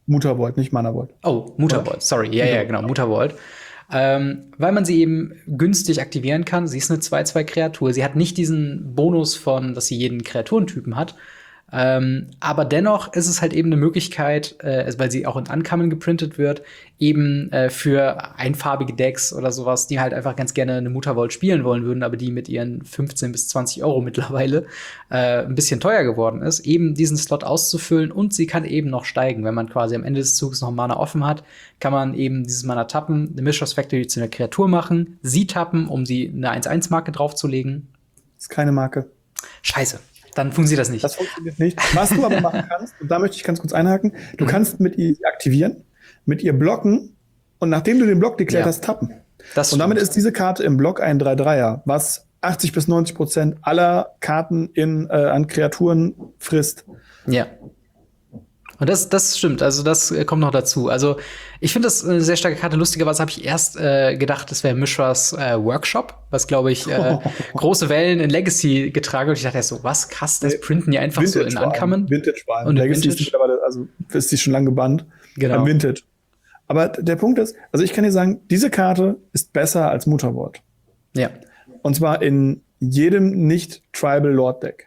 Mutavoid, nicht Mana-Void. Oh, Mutavoid, sorry. Ja, ja, genau, Mutavoid. Ähm, weil man sie eben günstig aktivieren kann. Sie ist eine zwei zwei Kreatur. Sie hat nicht diesen Bonus von, dass sie jeden Kreaturentypen hat. Ähm, aber dennoch ist es halt eben eine Möglichkeit, äh, weil sie auch in Uncommon geprintet wird, eben äh, für einfarbige Decks oder sowas, die halt einfach ganz gerne eine Mutavoid spielen wollen würden, aber die mit ihren fünfzehn bis zwanzig Euro mittlerweile äh, ein bisschen teuer geworden ist, eben diesen Slot auszufüllen, und sie kann eben noch steigen. Wenn man quasi am Ende des Zuges noch Mana offen hat, kann man eben dieses Mana tappen, eine Mishra's Factory zu einer Kreatur machen, sie tappen, um sie eine eins eins Marke draufzulegen. Ist keine Marke. Scheiße. Dann funktioniert das nicht. Das funktioniert nicht. Was du aber machen kannst, und da möchte ich ganz kurz einhaken, du mhm. kannst mit ihr aktivieren, mit ihr blocken, und nachdem du den Block deklärt ja. hast, tappen. Das und damit ist diese Karte im Block ein drei dreier, was achtzig bis neunzig Prozent aller Karten in, äh, an Kreaturen frisst. Ja. Und das, das stimmt, also das äh, kommt noch dazu. Also ich finde das eine sehr starke Karte. Lustigerweise habe ich erst äh, gedacht, das wäre Mishra's äh, Workshop, was, glaube ich, äh, große Wellen in Legacy getragen hat. Und ich dachte erst so, was krass, das printen die einfach Vintage so in Uncommon. Vintage war und Legacy Vintage? Ist mittlerweile, also ist die schon lange gebannt. Genau. Vintage. Aber der Punkt ist, also ich kann dir sagen, diese Karte ist besser als Mutavoid. Ja. Und zwar in jedem nicht-Tribal-Lord-Deck.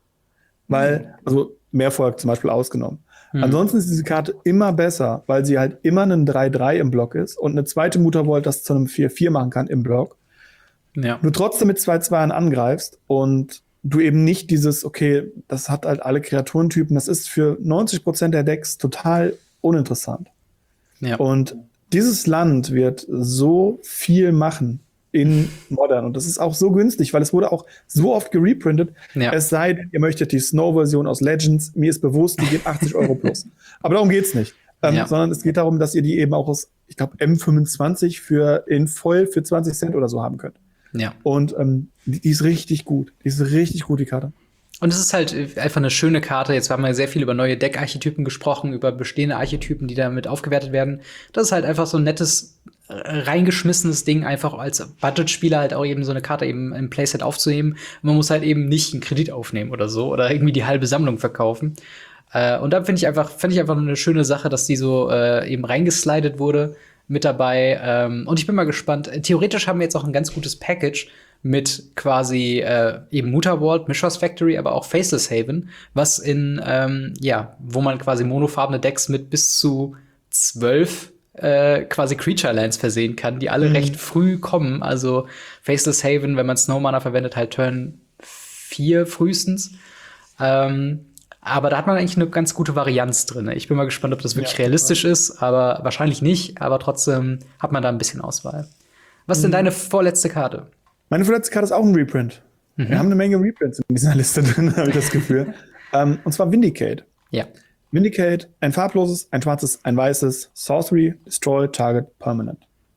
Weil, mhm. also Mehrfolg zum Beispiel ausgenommen. Hm. Ansonsten ist diese Karte immer besser, weil sie halt immer einen drei drei im Block ist und eine zweite Mutavoid das zu einem vier vier machen kann im Block. Ja. Du trotzdem mit zwei zwei angreifst und du eben nicht dieses, okay, das hat halt alle Kreaturentypen, das ist für neunzig Prozent der Decks total uninteressant. Ja. Und dieses Land wird so viel machen in Modern. Und das ist auch so günstig, weil es wurde auch so oft gereprintet. Ja. Es sei denn, ihr möchtet die Snow-Version aus Legends. Mir ist bewusst, die geht achtzig Euro plus. Aber darum geht's nicht. Ähm, ja. Sondern es geht darum, dass ihr die eben auch aus, ich glaube, M fünfundzwanzig für in voll für zwanzig Cent oder so haben könnt. Ja. Und ähm, die, die ist richtig gut. Die ist richtig gut, die Karte. Und es ist halt einfach eine schöne Karte. Jetzt haben wir sehr viel über neue Deckarchetypen gesprochen, über bestehende Archetypen, die damit aufgewertet werden. Das ist halt einfach so ein nettes, reingeschmissenes Ding, einfach als Budgetspieler halt auch eben so eine Karte eben im Playset aufzuheben. Man muss halt eben nicht einen Kredit aufnehmen oder so oder irgendwie die halbe Sammlung verkaufen. Äh, und da finde ich einfach, finde ich einfach eine schöne Sache, dass die so äh, eben reingeslidet wurde mit dabei. Ähm, und ich bin mal gespannt. Theoretisch haben wir jetzt auch ein ganz gutes Package mit quasi äh, eben Mutavoid, Mishra's Factory, aber auch Faceless Haven, was in, ähm, ja, wo man quasi monofarbene Decks mit bis zu zwölf äh, quasi Creature Lands versehen kann, die alle mhm. recht früh kommen. Also Faceless Haven, wenn man Snowmana verwendet, halt Turn vier frühestens. Ähm, aber da hat man eigentlich eine ganz gute Varianz drin. Ich bin mal gespannt, ob das wirklich ja, realistisch ja. ist, aber wahrscheinlich nicht. Aber trotzdem hat man da ein bisschen Auswahl. Was ist mhm. denn deine vorletzte Karte? Meine vorletzte Karte ist auch ein Reprint. Mhm. Wir haben eine Menge Reprints in dieser Liste drin, habe ich das Gefühl. um, und zwar Vindicate. Ja. Vindicate, ein farbloses, ein schwarzes, ein weißes, Sorcery, Destroy, Target, Permanent.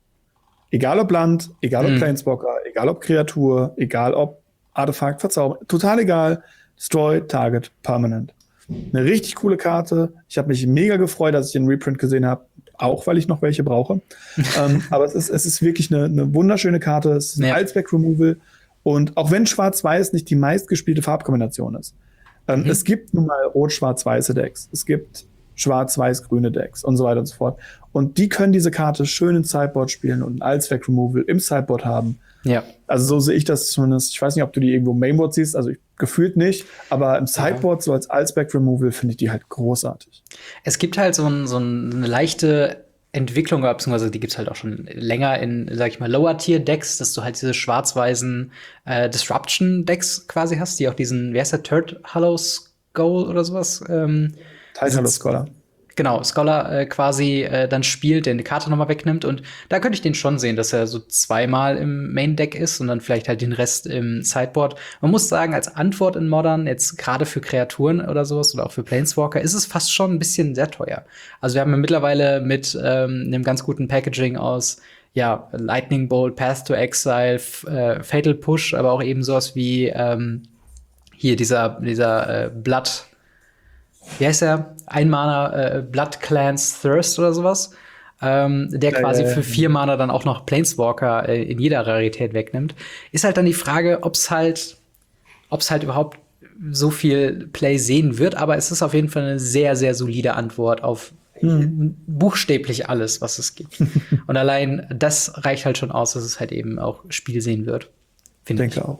Egal ob Land, egal ob mhm. Planeswalker, egal ob Kreatur, egal ob Artefakt, Verzauberung, total egal. Destroy, Target, Permanent. Eine richtig coole Karte. Ich habe mich mega gefreut, als ich den Reprint gesehen habe. Auch, weil ich noch welche brauche. ähm, aber es ist, es ist wirklich eine, eine wunderschöne Karte. Es ist ein ja. Allzweck-Removal. Und auch wenn Schwarz-Weiß nicht die meistgespielte Farbkombination ist, ähm, mhm. es gibt nun mal rot-schwarz-weiße Decks. Es gibt schwarz-weiß-grüne Decks und so weiter und so fort. Und die können diese Karte schön im Sideboard spielen und ein Allzweck-Removal im Sideboard haben. Ja. Also so sehe ich das zumindest. Ich weiß nicht, ob du die irgendwo im Mainboard siehst, also ich, gefühlt nicht, aber im Sideboard, ja. so als Allzweck-Removal, finde ich die halt großartig. Es gibt halt so, ein, so eine leichte Entwicklung, beziehungsweise die gibt's halt auch schon länger in, sag ich mal, Lower-Tier-Decks, dass du halt diese schwarz-weißen äh, Disruption-Decks quasi hast, die auch diesen, wer ist der, Third Hollow Skull oder sowas? Ähm, Third Hollow Scholar. Genau, Scholar äh, quasi äh, dann spielt, der eine Karte nochmal wegnimmt. Und da könnte ich den schon sehen, dass er so zweimal im Main-Deck ist und dann vielleicht halt den Rest im Sideboard. Man muss sagen, als Antwort in Modern, jetzt gerade für Kreaturen oder sowas oder auch für Planeswalker, ist es fast schon ein bisschen sehr teuer. Also wir haben ja mittlerweile mit ähm, einem ganz guten Packaging aus ja, Lightning Bolt, Path to Exile, f- äh, Fatal Push, aber auch eben sowas wie ähm, hier dieser, dieser äh, Blood wie heißt der? Ein Mana äh, Blood Clans Thirst oder sowas, ähm, der quasi äh, für vier Mana dann auch noch Planeswalker äh, in jeder Rarität wegnimmt. Ist halt dann die Frage, ob's halt, ob's halt überhaupt so viel Play sehen wird, aber es ist auf jeden Fall eine sehr, sehr solide Antwort auf hm. buchstäblich alles, was es gibt. Und allein das reicht halt schon aus, dass es halt eben auch Spiel sehen wird. Ich denke ich. auch.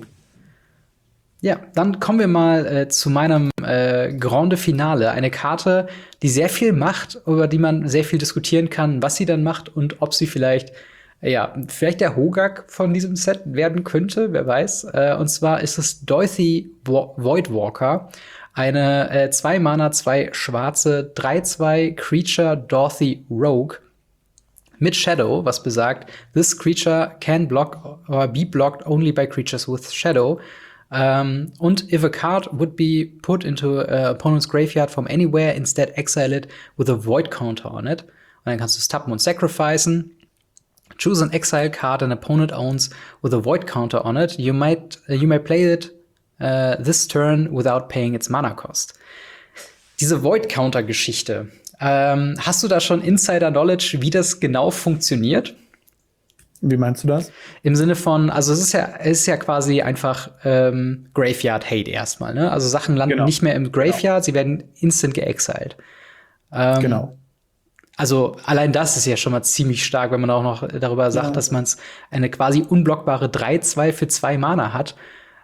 Ja, dann kommen wir mal äh, zu meinem äh, Grande Finale. Eine Karte, die sehr viel macht, über die man sehr viel diskutieren kann, was sie dann macht und ob sie vielleicht, äh, ja, vielleicht der Hogak von diesem Set werden könnte, wer weiß. Äh, und zwar ist es Dorothy Vo- Voidwalker. Eine äh, zwei Mana, zwei schwarze, drei zwei Creature Dorothy Rogue mit Shadow, was besagt, this creature can block or be blocked only by creatures with Shadow. Um, und if a card would be put into a opponent's graveyard from anywhere, instead exile it with a void counter on it. Und dann kannst du es tappen und sacrificen. Choose an exile card an opponent owns with a void counter on it. You might uh, you may play it uh, this turn without paying its mana cost. Diese Void Counter Geschichte. Ähm, hast du da schon Insider Knowledge, wie das genau funktioniert? Wie meinst du das? Im Sinne von, also es ist ja, es ist ja quasi einfach ähm, Graveyard Hate erstmal, ne? Also Sachen landen genau. nicht mehr im Graveyard, genau. Sie werden instant geexiled. Ähm, genau. Also allein das ist ja schon mal ziemlich stark, wenn man auch noch darüber sagt, ja. dass man es eine quasi unblockbare drei zwei für zwei Mana hat.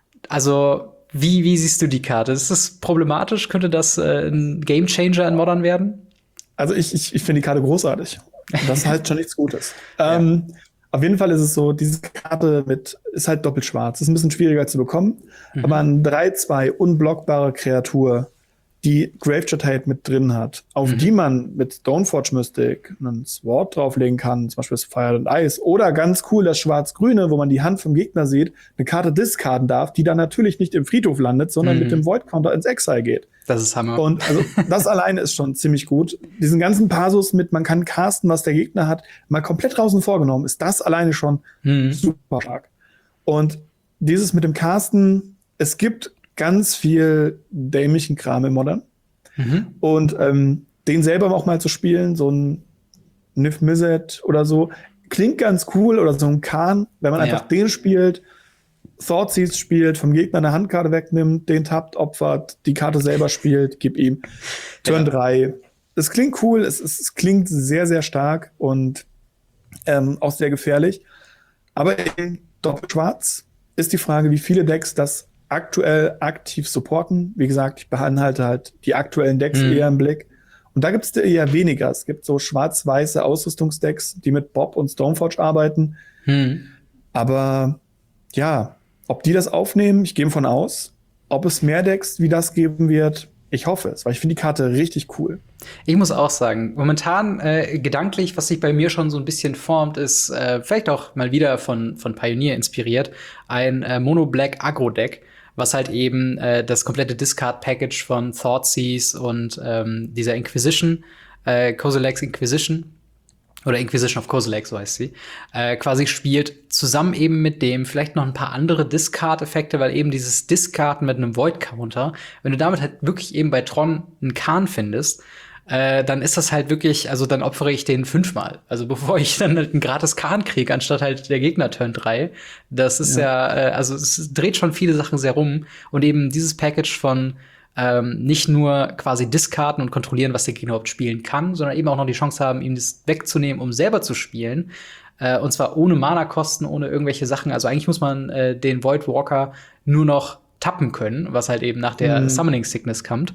Also wie, wie siehst du die Karte? Ist das problematisch? Könnte das äh, ein Gamechanger in Modern werden? Also ich, ich, ich finde die Karte großartig. Das ist halt schon nichts Gutes. ja. ähm, Auf jeden Fall ist es so, diese Karte mit ist halt doppelt schwarz. Ist ein bisschen schwieriger zu bekommen. Mhm. Aber eine drei zwei unblockbare Kreatur, die Graveyard Hate mit drin hat, auf mhm. die man mit Stoneforge Mystic einen Sword drauflegen kann, zum Beispiel das Fire and Ice, oder ganz cool das Schwarz-Grüne, wo man die Hand vom Gegner sieht, eine Karte discarden darf, die dann natürlich nicht im Friedhof landet, sondern mhm. mit dem Void Counter ins Exile geht. Das ist Hammer. Und also das alleine ist schon ziemlich gut. Diesen ganzen Passus mit, man kann casten, was der Gegner hat, mal komplett draußen vorgenommen, ist das alleine schon mhm. super stark. Und dieses mit dem Casten, es gibt ganz viel dämlichen Kram im Modern. Mhm. Und ähm, den selber auch mal zu spielen, so ein Nif Mizzet oder so, klingt ganz cool, oder so ein Khan, wenn man ja. einfach den spielt, Thoughtseize spielt, vom Gegner eine Handkarte wegnimmt, den tappt, opfert, die Karte selber spielt, gib ihm Turn drei. Ja. Es klingt cool, es, es, es klingt sehr, sehr stark und ähm, auch sehr gefährlich. Aber in Doppelschwarz ist die Frage, wie viele Decks das aktuell aktiv supporten. Wie gesagt, ich behalte halt die aktuellen Decks mhm. eher im Blick. Und da gibt es eher weniger. Es gibt so schwarz-weiße Ausrüstungsdecks, die mit Bob und Stoneforge arbeiten. Mhm. Aber ja, ob die das aufnehmen, ich gehe davon aus. Ob es mehr Decks wie das geben wird, ich hoffe es, weil ich finde die Karte richtig cool. Ich muss auch sagen, momentan äh, gedanklich, was sich bei mir schon so ein bisschen formt, ist äh, vielleicht auch mal wieder von, von Pioneer inspiriert, ein äh, Mono-Black-Agro-Deck, was halt eben äh, das komplette Discard-Package von Thoughtseize und ähm, dieser Inquisition, äh, Kozilek's Inquisition, oder Inquisition of Kozilek, so heißt sie, äh, quasi spielt, zusammen eben mit dem vielleicht noch ein paar andere Discard-Effekte, weil eben dieses Discarden mit einem Void-Counter, wenn du damit halt wirklich eben bei Tron einen Khan findest, äh, dann ist das halt wirklich, also dann opfere ich den fünfmal. Also bevor ich dann halt einen gratis Khan kriege, anstatt halt der Gegner Turn drei. Das ist ja, ja äh, also es dreht schon viele Sachen sehr rum. Und eben dieses Package von Ähm, nicht nur quasi discarden und kontrollieren, was der Gegner überhaupt spielen kann, sondern eben auch noch die Chance haben, ihm das wegzunehmen, um selber zu spielen. Äh, und zwar ohne Mana-Kosten, ohne irgendwelche Sachen. Also eigentlich muss man äh, den Void Walker nur noch tappen können, was halt eben nach der mhm. Summoning Sickness kommt.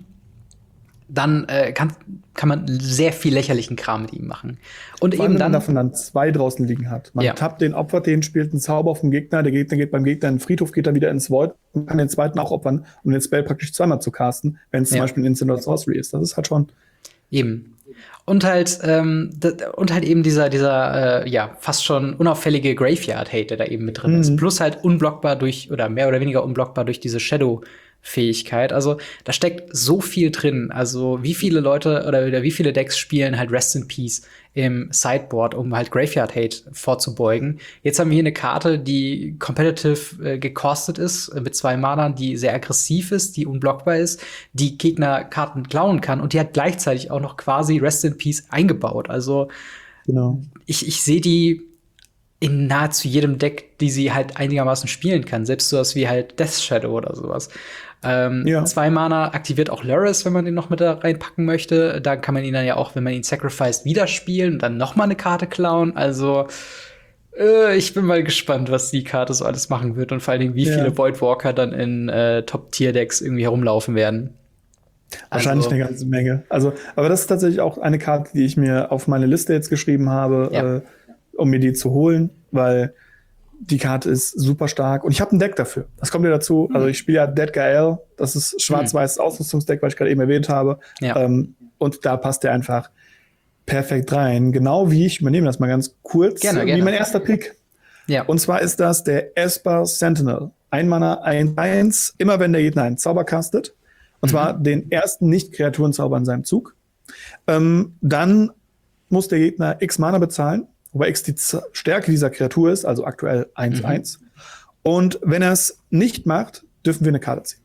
Dann äh, kann, kann man sehr viel lächerlichen Kram mit ihm machen. Und Vor eben allem, dann, wenn man davon dann zwei draußen liegen hat. Man ja. tappt den, opfert den, spielt einen Zauber auf den Gegner, der Gegner geht beim Gegner in den Friedhof, geht dann wieder ins Void und kann den zweiten auch opfern, um den Spell praktisch zweimal zu casten, wenn es ja. zum Beispiel ein Instant oder Sorcery ist. Das ist halt schon eben. Und halt, ähm, und halt eben dieser, dieser, äh, ja, fast schon unauffällige Graveyard-Hate, der da eben mit drin mhm. ist. Plus halt unblockbar durch, oder mehr oder weniger unblockbar durch diese Shadow-Fähigkeit. Also, da steckt so viel drin. Also, wie viele Leute oder, oder wie viele Decks spielen halt Rest in Peace im Sideboard, um halt Graveyard-Hate vorzubeugen. Jetzt haben wir hier eine Karte, die competitive äh, gekostet ist, äh, mit zwei Mana, die sehr aggressiv ist, die unblockbar ist, die Gegner Karten klauen kann und die hat gleichzeitig auch noch quasi Rest in Peace eingebaut. Also genau. ich, ich sehe die in nahezu jedem Deck, die sie halt einigermaßen spielen kann. Selbst sowas wie halt Death Shadow oder sowas. Ähm, Ja. Zwei Mana aktiviert auch Lurrus, wenn man den noch mit da reinpacken möchte. Da kann man ihn dann ja auch, wenn man ihn sacrificed, wieder spielen und dann noch mal eine Karte klauen. Also äh, ich bin mal gespannt, was die Karte so alles machen wird und vor allen Dingen, wie Ja. viele Voidwalker dann in äh, Top-Tier-Decks irgendwie herumlaufen werden. Wahrscheinlich Also, eine ganze Menge. Also, aber das ist tatsächlich auch eine Karte, die ich mir auf meine Liste jetzt geschrieben habe, Ja. äh, um mir die zu holen, weil die Karte ist super stark und ich habe ein Deck dafür. Das kommt ja dazu. Also ich spiele ja Dead Gael, das ist schwarz-weißes Ausrüstungsdeck, was ich gerade eben erwähnt habe. Ja. Ähm, und da passt der einfach perfekt rein. Genau wie ich übernehme das mal ganz kurz, Gerne, wie gerne. mein erster Pick. ja. Und zwar ist das der Esper Sentinel. Ein Mana, ein eins, immer wenn der Gegner einen Zauber castet. Und zwar den ersten Nicht-Kreaturenzauber in seinem Zug. Ähm, dann muss der Gegner X Mana bezahlen, wobei X die Z- Stärke dieser Kreatur ist, also aktuell eins eins. Und wenn er es nicht macht, dürfen wir eine Karte ziehen.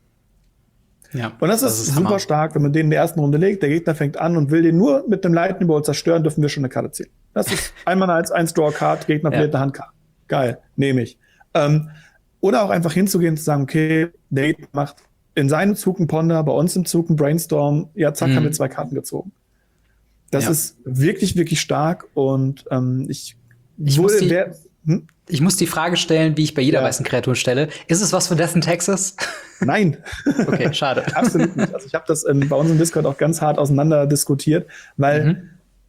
ja. Und das, ist, Hammer. super stark, wenn man den in der ersten Runde legt, der Gegner fängt an und will den nur mit einem Lightning Bolt zerstören, dürfen wir schon eine Karte ziehen. Das ist einmal als ein Draw Card, Gegner Ja. verliert eine Handkarte. Geil, nehme ich. Ähm, oder auch einfach hinzugehen und zu sagen, okay, der Gegner macht in seinem Zug einen Ponder, bei uns im Zug einen Brainstorm, ja, zack, Mhm. haben wir zwei Karten gezogen. Das Ja. ist wirklich, wirklich stark und ähm, ich, Ich muss die- wer, hm? Ich muss die Frage stellen, wie ich bei jeder Ja. weißen Kreatur stelle. Ist es was für Death in Texas? Nein. Okay, schade. Absolut nicht. Also ich habe das in, bei uns im Discord auch ganz hart auseinander diskutiert, weil Mhm.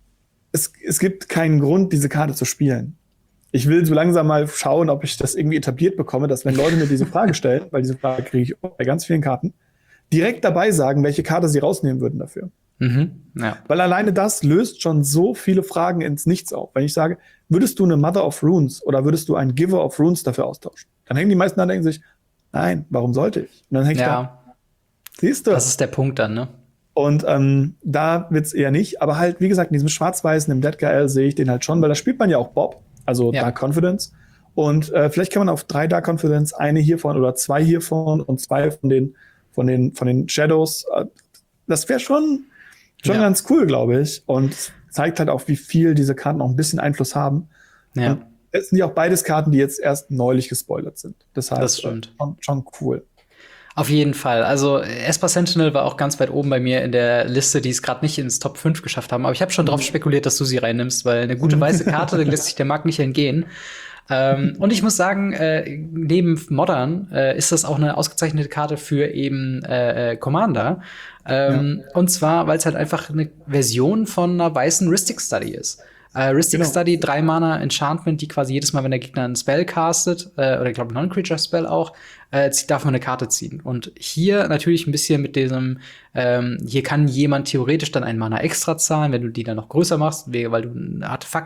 es, es gibt keinen Grund, diese Karte zu spielen. Ich will so langsam mal schauen, ob ich das irgendwie etabliert bekomme, dass wenn Leute mir diese Frage stellen, weil diese Frage kriege ich bei ganz vielen Karten, direkt dabei sagen, welche Karte sie rausnehmen würden dafür. Mhm. Ja. Weil alleine das löst schon so viele Fragen ins Nichts auf. Wenn ich sage, würdest du eine Mother of Runes oder würdest du einen Giver of Runes dafür austauschen? Dann hängen die meisten da und denken sich, nein, warum sollte ich? Und dann hängt da, ja, siehst du? das ist der Punkt dann, ne? Und ähm, da wird's eher nicht. Aber halt, wie gesagt, in diesem Schwarz-Weißen, im Dead G L sehe ich den halt schon, weil da spielt man ja auch Bob, also Ja. Dark Confidence. Und äh, vielleicht kann man auf drei Dark Confidence, eine hiervon oder zwei hiervon und zwei von den, von den, von den Shadows. Äh, das wäre schon, schon Ja. ganz cool, glaube ich. Und zeigt halt auch, wie viel diese Karten auch ein bisschen Einfluss haben. Ja, Und es sind ja auch beides Karten, die jetzt erst neulich gespoilert sind. Deshalb das stimmt. äh, schon, schon cool. Auf jeden Fall. Also Esper Sentinel war auch ganz weit oben bei mir in der Liste, die es gerade nicht ins Top fünf geschafft haben. Aber ich habe schon drauf spekuliert, dass du sie reinnimmst, weil eine gute weiße Karte, da lässt sich der Markt nicht entgehen. ähm, und ich muss sagen, äh, neben Modern äh, ist das auch eine ausgezeichnete Karte für eben äh, äh, Commander. Ähm, Und zwar, weil es halt einfach eine Version von einer weißen Rhystic Study ist. Äh, Rhystic Genau. Study, drei Mana Enchantment, die quasi jedes Mal, wenn der Gegner einen Spell castet, äh, oder ich glaube Non-Creature-Spell auch, äh, zieht- darf man eine Karte ziehen. Und hier natürlich ein bisschen mit diesem, ähm, hier kann jemand theoretisch dann ein Mana extra zahlen, wenn du die dann noch größer machst, we- weil du ein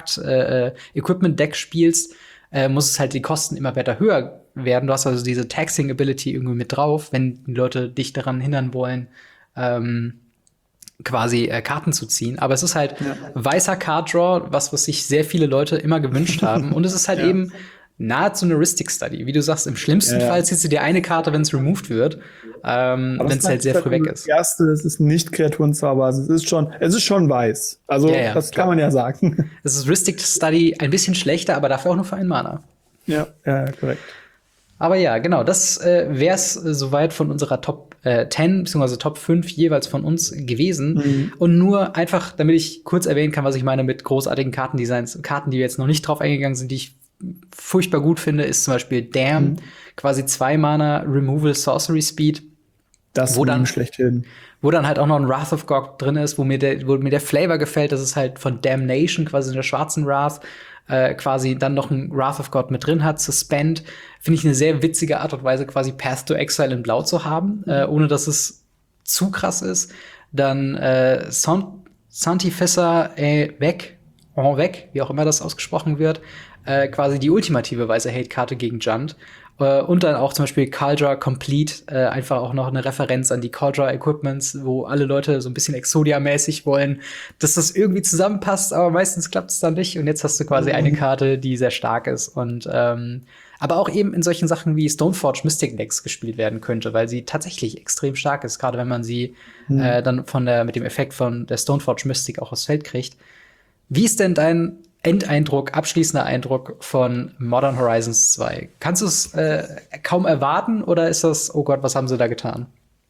Artefakt-Equipment-Deck spielst, äh, muss es halt die Kosten immer weiter höher werden. Du hast also diese Taxing-Ability irgendwie mit drauf, wenn die Leute dich daran hindern wollen, ähm, quasi äh, Karten zu ziehen. Aber es ist halt Ja. weißer Card Draw, was, was sich sehr viele Leute immer gewünscht haben. Und es ist halt Ja. eben nahezu eine Rhystic Study. Wie du sagst, im schlimmsten Ja, ja. Fall ziehst du dir eine Karte, wenn es removed wird, ähm, wenn es halt sehr früh weg ist. Das erste, es ist nicht Kreaturenzauber, also es ist schon, es ist schon weiß. Also, Ja, ja, das klar. kann man ja sagen. Es ist Rhystic Study ein bisschen schlechter, aber dafür auch nur für einen Mana. ja, ja, korrekt. Aber ja, genau, das äh, wäre es äh, soweit von unserer Top äh, zehn bzw. Top fünf jeweils von uns gewesen. Mhm. Und nur einfach, damit ich kurz erwähnen kann, was ich meine mit großartigen Kartendesigns. Karten, die wir jetzt noch nicht drauf eingegangen sind, die ich furchtbar gut finde, ist zum Beispiel Damn, Mhm. quasi zwei Mana Removal Sorcery Speed, Das Wo dann- Meme schlechthin. wo dann halt auch noch ein Wrath of God drin ist, wo mir der, wo mir der Flavor gefällt, das ist halt von Damnation, quasi in der schwarzen Wrath, äh, quasi dann noch ein Wrath of God mit drin hat. Suspend, finde ich eine sehr witzige Art und Weise, quasi Path to Exile in Blau zu haben, äh, ohne dass es zu krass ist. Dann äh, Sant Santifissa äh, weg, en weg, wie auch immer das ausgesprochen wird, äh, quasi die ultimative weiße Hate-Karte gegen Junt. Äh, und dann auch zum Beispiel Kaldra Complete, äh, einfach auch noch eine Referenz an die Kaldra Equipments, wo alle Leute so ein bisschen Exodia-mäßig wollen, dass das irgendwie zusammenpasst, aber meistens klappt es dann nicht. Und jetzt hast du quasi eine Karte, die sehr stark ist und ähm, aber auch eben in solchen Sachen wie Stoneforge Mystic Decks gespielt werden könnte, weil sie tatsächlich extrem stark ist, gerade wenn man sie Mhm. äh, dann von der mit dem Effekt von der Stoneforge Mystic auch aufs Feld kriegt. Wie ist denn dein Endeindruck, abschließender Eindruck von Modern Horizons zwei? Kannst du es äh, kaum erwarten oder ist das, oh Gott, was haben sie da getan?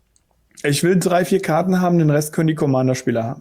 Ich will drei, vier Karten haben, den Rest können die Commander-Spieler haben.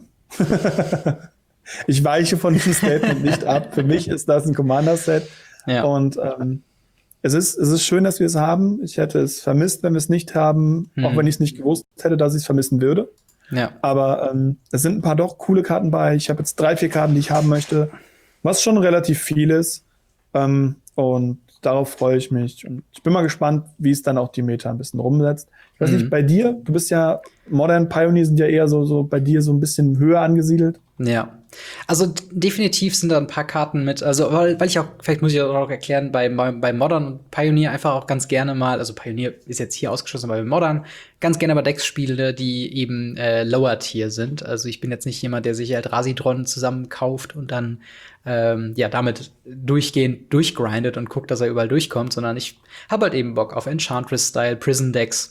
Ich weiche von diesem Statement nicht ab. Für mich ist das ein Commander-Set. Ja. Und ähm, es ist, es ist schön, dass wir es haben. Ich hätte es vermisst, wenn wir es nicht haben, mhm. auch wenn ich es nicht gewusst hätte, dass ich es vermissen würde. Ja. Aber ähm, es sind ein paar doch coole Karten bei. Ich habe jetzt drei, vier Karten, die ich haben möchte, was schon relativ viel ist. Ähm, und darauf freue ich mich. Und ich bin mal gespannt, wie es dann auch die Meta ein bisschen rumsetzt. Ich weiß mhm. nicht, bei dir, du bist ja, Modern Pioneer sind ja eher so, so bei dir so ein bisschen höher angesiedelt. Ja, also definitiv sind da ein paar Karten mit, also weil, weil ich auch, vielleicht muss ich auch noch erklären, bei, bei Modern und Pioneer einfach auch ganz gerne mal, also Pioneer ist jetzt hier ausgeschlossen, aber bei Modern ganz gerne mal Decks spiele, die eben äh, Lower Tier sind. Also ich bin jetzt nicht jemand, der sich halt Rasidron zusammenkauft und dann ähm, ja damit durchgehend durchgrindet und guckt, dass er überall durchkommt, sondern ich habe halt eben Bock auf Enchantress-Style, Prison-Decks,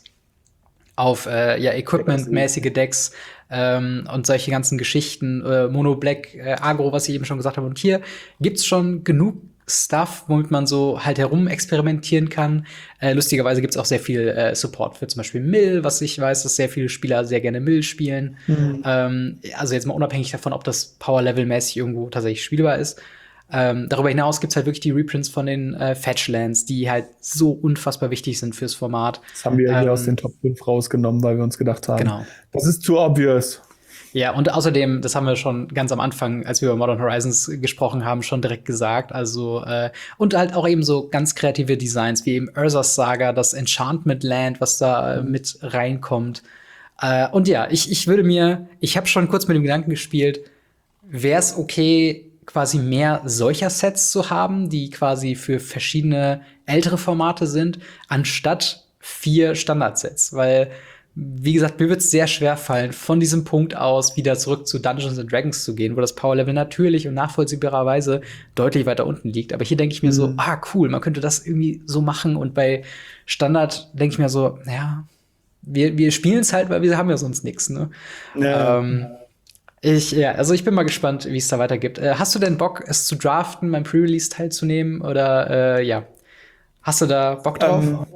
auf äh, ja Equipment-mäßige Decks ähm, und solche ganzen Geschichten, äh, Mono Black, äh, Agro, was ich eben schon gesagt habe. Und hier gibt's schon genug Stuff, womit man so halt herum experimentieren kann. Äh, lustigerweise gibt's auch sehr viel äh, Support für zum Beispiel Mill, was ich weiß, dass sehr viele Spieler sehr gerne Mill spielen. Mhm. Ähm, also jetzt mal unabhängig davon, ob das Power-Level-mäßig irgendwo tatsächlich spielbar ist. Ähm, darüber hinaus gibt's halt wirklich die Reprints von den äh, Fetchlands, die halt so unfassbar wichtig sind fürs Format. Das haben wir ja ähm, hier aus den Top fünf rausgenommen, weil wir uns gedacht haben, genau. Das ist zu obvious. Ja, und außerdem, das haben wir schon ganz am Anfang, als wir über Modern Horizons gesprochen haben, schon direkt gesagt. Also, äh, und halt auch eben so ganz kreative Designs, wie eben Urza's Saga, das Enchantment Land, was da äh, mit reinkommt. Äh, und ja, ich, ich würde mir, ich habe schon kurz mit dem Gedanken gespielt, wäre es okay, quasi mehr solcher Sets zu haben, die quasi für verschiedene ältere Formate sind, anstatt vier Standardsets. Weil, wie gesagt, mir wird es sehr schwer fallen, von diesem Punkt aus wieder zurück zu Dungeons and Dragons zu gehen, wo das Powerlevel natürlich und nachvollziehbarerweise deutlich weiter unten liegt. Aber hier denke ich mir mhm. so, ah, cool, man könnte das irgendwie so machen. Und bei Standard denke ich mir so, ja, wir, wir spielen es halt, weil wir haben ja sonst nichts, ne? Ja. Ähm, Ich, ja, also ich bin mal gespannt, wie es da weitergeht. Äh, hast du denn Bock, es zu draften, beim Pre-Release teilzunehmen? Oder, äh, ja, hast du da Bock drauf? Ähm,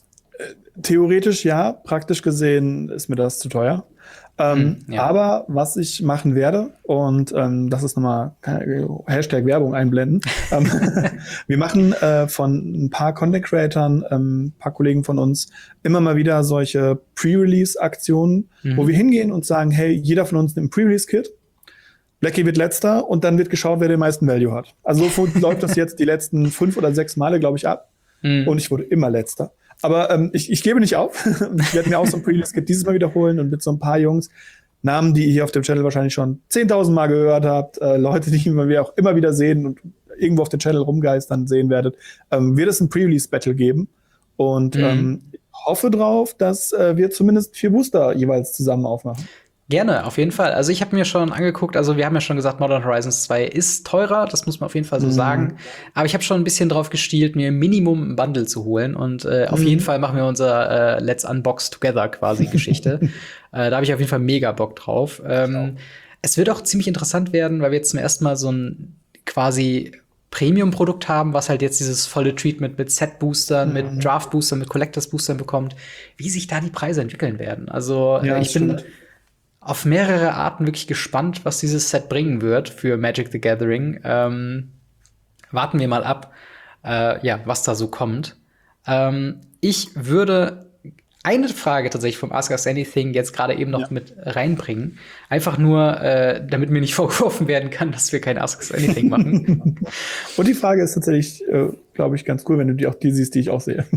äh, theoretisch ja, praktisch gesehen ist mir das zu teuer. Ähm, hm, ja. Aber was ich machen werde, und ähm, das ist nochmal Hashtag Werbung einblenden, ähm, wir machen äh, von ein paar Content-Creatern, ähm, ein paar Kollegen von uns, immer mal wieder solche Pre-Release-Aktionen, mhm. wo wir hingehen und sagen, hey, jeder von uns nimmt ein Pre-Release-Kit, Blackie wird letzter und dann wird geschaut, wer den meisten Value hat. Also so läuft das jetzt die letzten fünf oder sechs Male, glaube ich, ab. Mhm. Und ich wurde immer letzter. Aber ähm, ich, ich gebe nicht auf. Ich werde mir auch so ein Pre-Release-Kit dieses Mal wiederholen und mit so ein paar Jungs, Namen, die ihr hier auf dem Channel wahrscheinlich schon zehntausend Mal gehört habt, äh, Leute, die wir auch immer wieder sehen und irgendwo auf dem Channel rumgeistern sehen werdet, ähm, wird es ein Pre-Release-Battle geben. Und mhm. ähm, ich hoffe drauf, dass äh, wir zumindest vier Booster jeweils zusammen aufmachen. Gerne, auf jeden Fall. Also ich habe mir schon angeguckt, also wir haben ja schon gesagt, Modern Horizons zwei ist teurer, das muss man auf jeden Fall so mhm. sagen. Aber ich habe schon ein bisschen drauf gestielt, mir Minimum ein Bundle zu holen. Und äh, mhm. auf jeden Fall machen wir unser äh, Let's Unbox Together quasi Geschichte. äh, da habe ich auf jeden Fall mega Bock drauf. Ähm, genau. Es wird auch ziemlich interessant werden, weil wir jetzt zum ersten Mal so ein quasi Premium-Produkt haben, was halt jetzt dieses volle Treatment mit Set-Boostern, mhm. mit Draft-Boostern, mit Collectors-Boostern bekommt, wie sich da die Preise entwickeln werden. Also ja, äh, ich bin auf mehrere Arten wirklich gespannt, was dieses Set bringen wird für Magic the Gathering. Ähm, warten wir mal ab, äh, ja, was da so kommt. Ähm, ich würde eine Frage tatsächlich vom Ask Us Anything jetzt gerade eben noch ja. mit reinbringen. Einfach nur, äh, damit mir nicht vorgeworfen werden kann, dass wir kein Ask Us Anything machen. Und die Frage ist tatsächlich, äh, glaube ich, ganz cool, wenn du die auch die siehst, die ich auch sehe.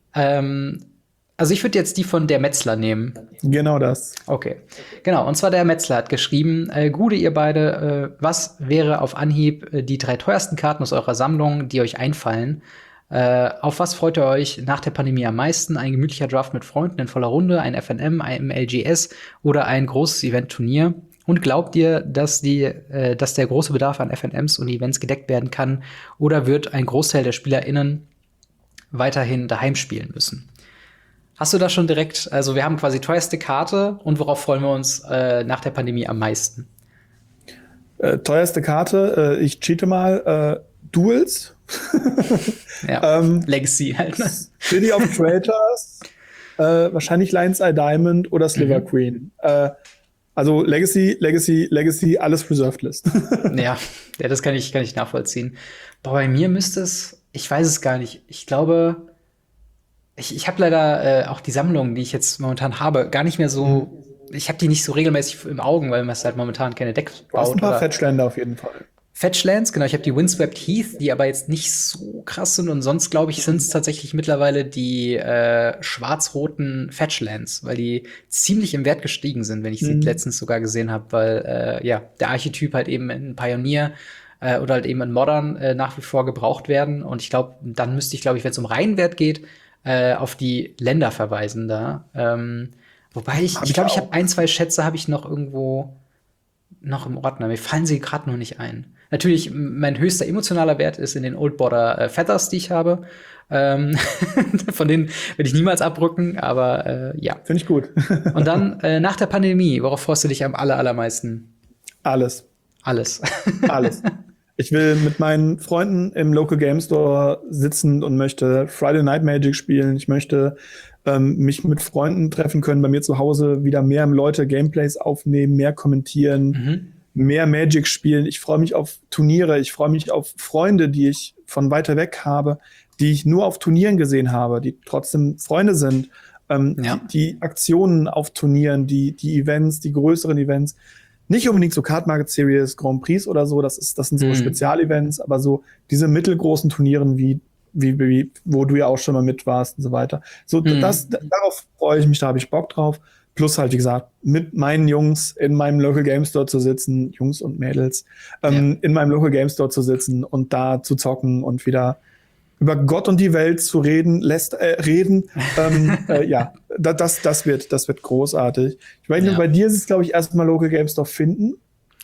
ähm, Also ich würde jetzt die von der Metzler nehmen. Genau das. Okay. Genau, und zwar der Metzler hat geschrieben, äh, Gude, ihr beide, äh, was wäre auf Anhieb äh, die drei teuersten Karten aus eurer Sammlung, die euch einfallen? Äh, auf was freut ihr euch nach der Pandemie am meisten? Ein gemütlicher Draft mit Freunden in voller Runde, ein F N M, ein L G S oder ein großes Event-Turnier? Und glaubt ihr, dass, die, äh, dass der große Bedarf an F N Ms und Events gedeckt werden kann? Oder wird ein Großteil der SpielerInnen weiterhin daheim spielen müssen? Hast du da schon direkt, also wir haben quasi teuerste Karte und worauf freuen wir uns äh, nach der Pandemie am meisten? Äh, teuerste Karte, äh, ich cheate mal, äh, Duels. ja, ähm, Legacy halt. Ne? City of Traitors, äh, wahrscheinlich Lion's Eye Diamond oder Sliver mhm. Queen. Äh, also Legacy, Legacy, Legacy, alles Reserved List. ja, ja, das kann ich, kann ich nachvollziehen. Aber bei mir müsste es, ich weiß es gar nicht. Ich glaube, ich, ich habe leider äh, auch die Sammlung, die ich jetzt momentan habe, gar nicht mehr so. Mhm. Ich habe die nicht so regelmäßig im Augen, weil man halt momentan keine Decks baut. Du hast ein paar Fetchländer auf jeden Fall. Fetchlands, genau. Ich habe die Windswept Heath, die aber jetzt nicht so krass sind. Und sonst, glaube ich, sind es tatsächlich mittlerweile die äh, schwarz-roten Fetchlands, weil die ziemlich im Wert gestiegen sind, wenn ich sie mhm. letztens sogar gesehen habe. Weil, äh, ja, der Archetyp halt eben in Pioneer äh, oder halt eben in Modern äh, nach wie vor gebraucht werden. Und ich glaube, dann müsste ich, glaube ich, wenn es um Reihenwert geht, äh, auf die Länder verweisen da. Ähm, wobei ich, ich glaube, ich habe ein, zwei Schätze habe ich noch irgendwo noch im Ordner. Mir fallen sie gerade nur nicht ein. Natürlich, mein höchster emotionaler Wert ist in den Old Border äh, Feathers, die ich habe. Ähm, von denen werde ich niemals abrücken, aber äh, ja. Finde ich gut. Und dann äh, nach der Pandemie, worauf freust du dich am aller, allermeisten? Alles. Alles. Alles. Ich will mit meinen Freunden im Local Game Store sitzen und möchte Friday Night Magic spielen. Ich möchte ähm, mich mit Freunden treffen können, bei mir zu Hause wieder mehr Leute Gameplays aufnehmen, mehr kommentieren, mhm. mehr Magic spielen. Ich freue mich auf Turniere, ich freue mich auf Freunde, die ich von weiter weg habe, die ich nur auf Turnieren gesehen habe, die trotzdem Freunde sind. Ähm, ja. die, die Aktionen auf Turnieren, die, die Events, die größeren Events. Nicht unbedingt so Card Market Series, Grand Prix oder so, das ist, das sind so mhm. Spezialevents, aber so diese mittelgroßen Turnieren wie, wie, wie, wo du ja auch schon mal mit warst und so weiter. So, mhm. das, darauf freue ich mich, da habe ich Bock drauf. Plus halt, wie gesagt, mit meinen Jungs in meinem Local Game Store zu sitzen, Jungs und Mädels, ähm, ja. in meinem Local Game Store zu sitzen und da zu zocken und wieder über Gott und die Welt zu reden, lässt äh, reden, ähm, äh, ja, das, das wird, das wird großartig. Ich meine, ja. bei dir ist es, glaube ich, erstmal Local Game Store finden.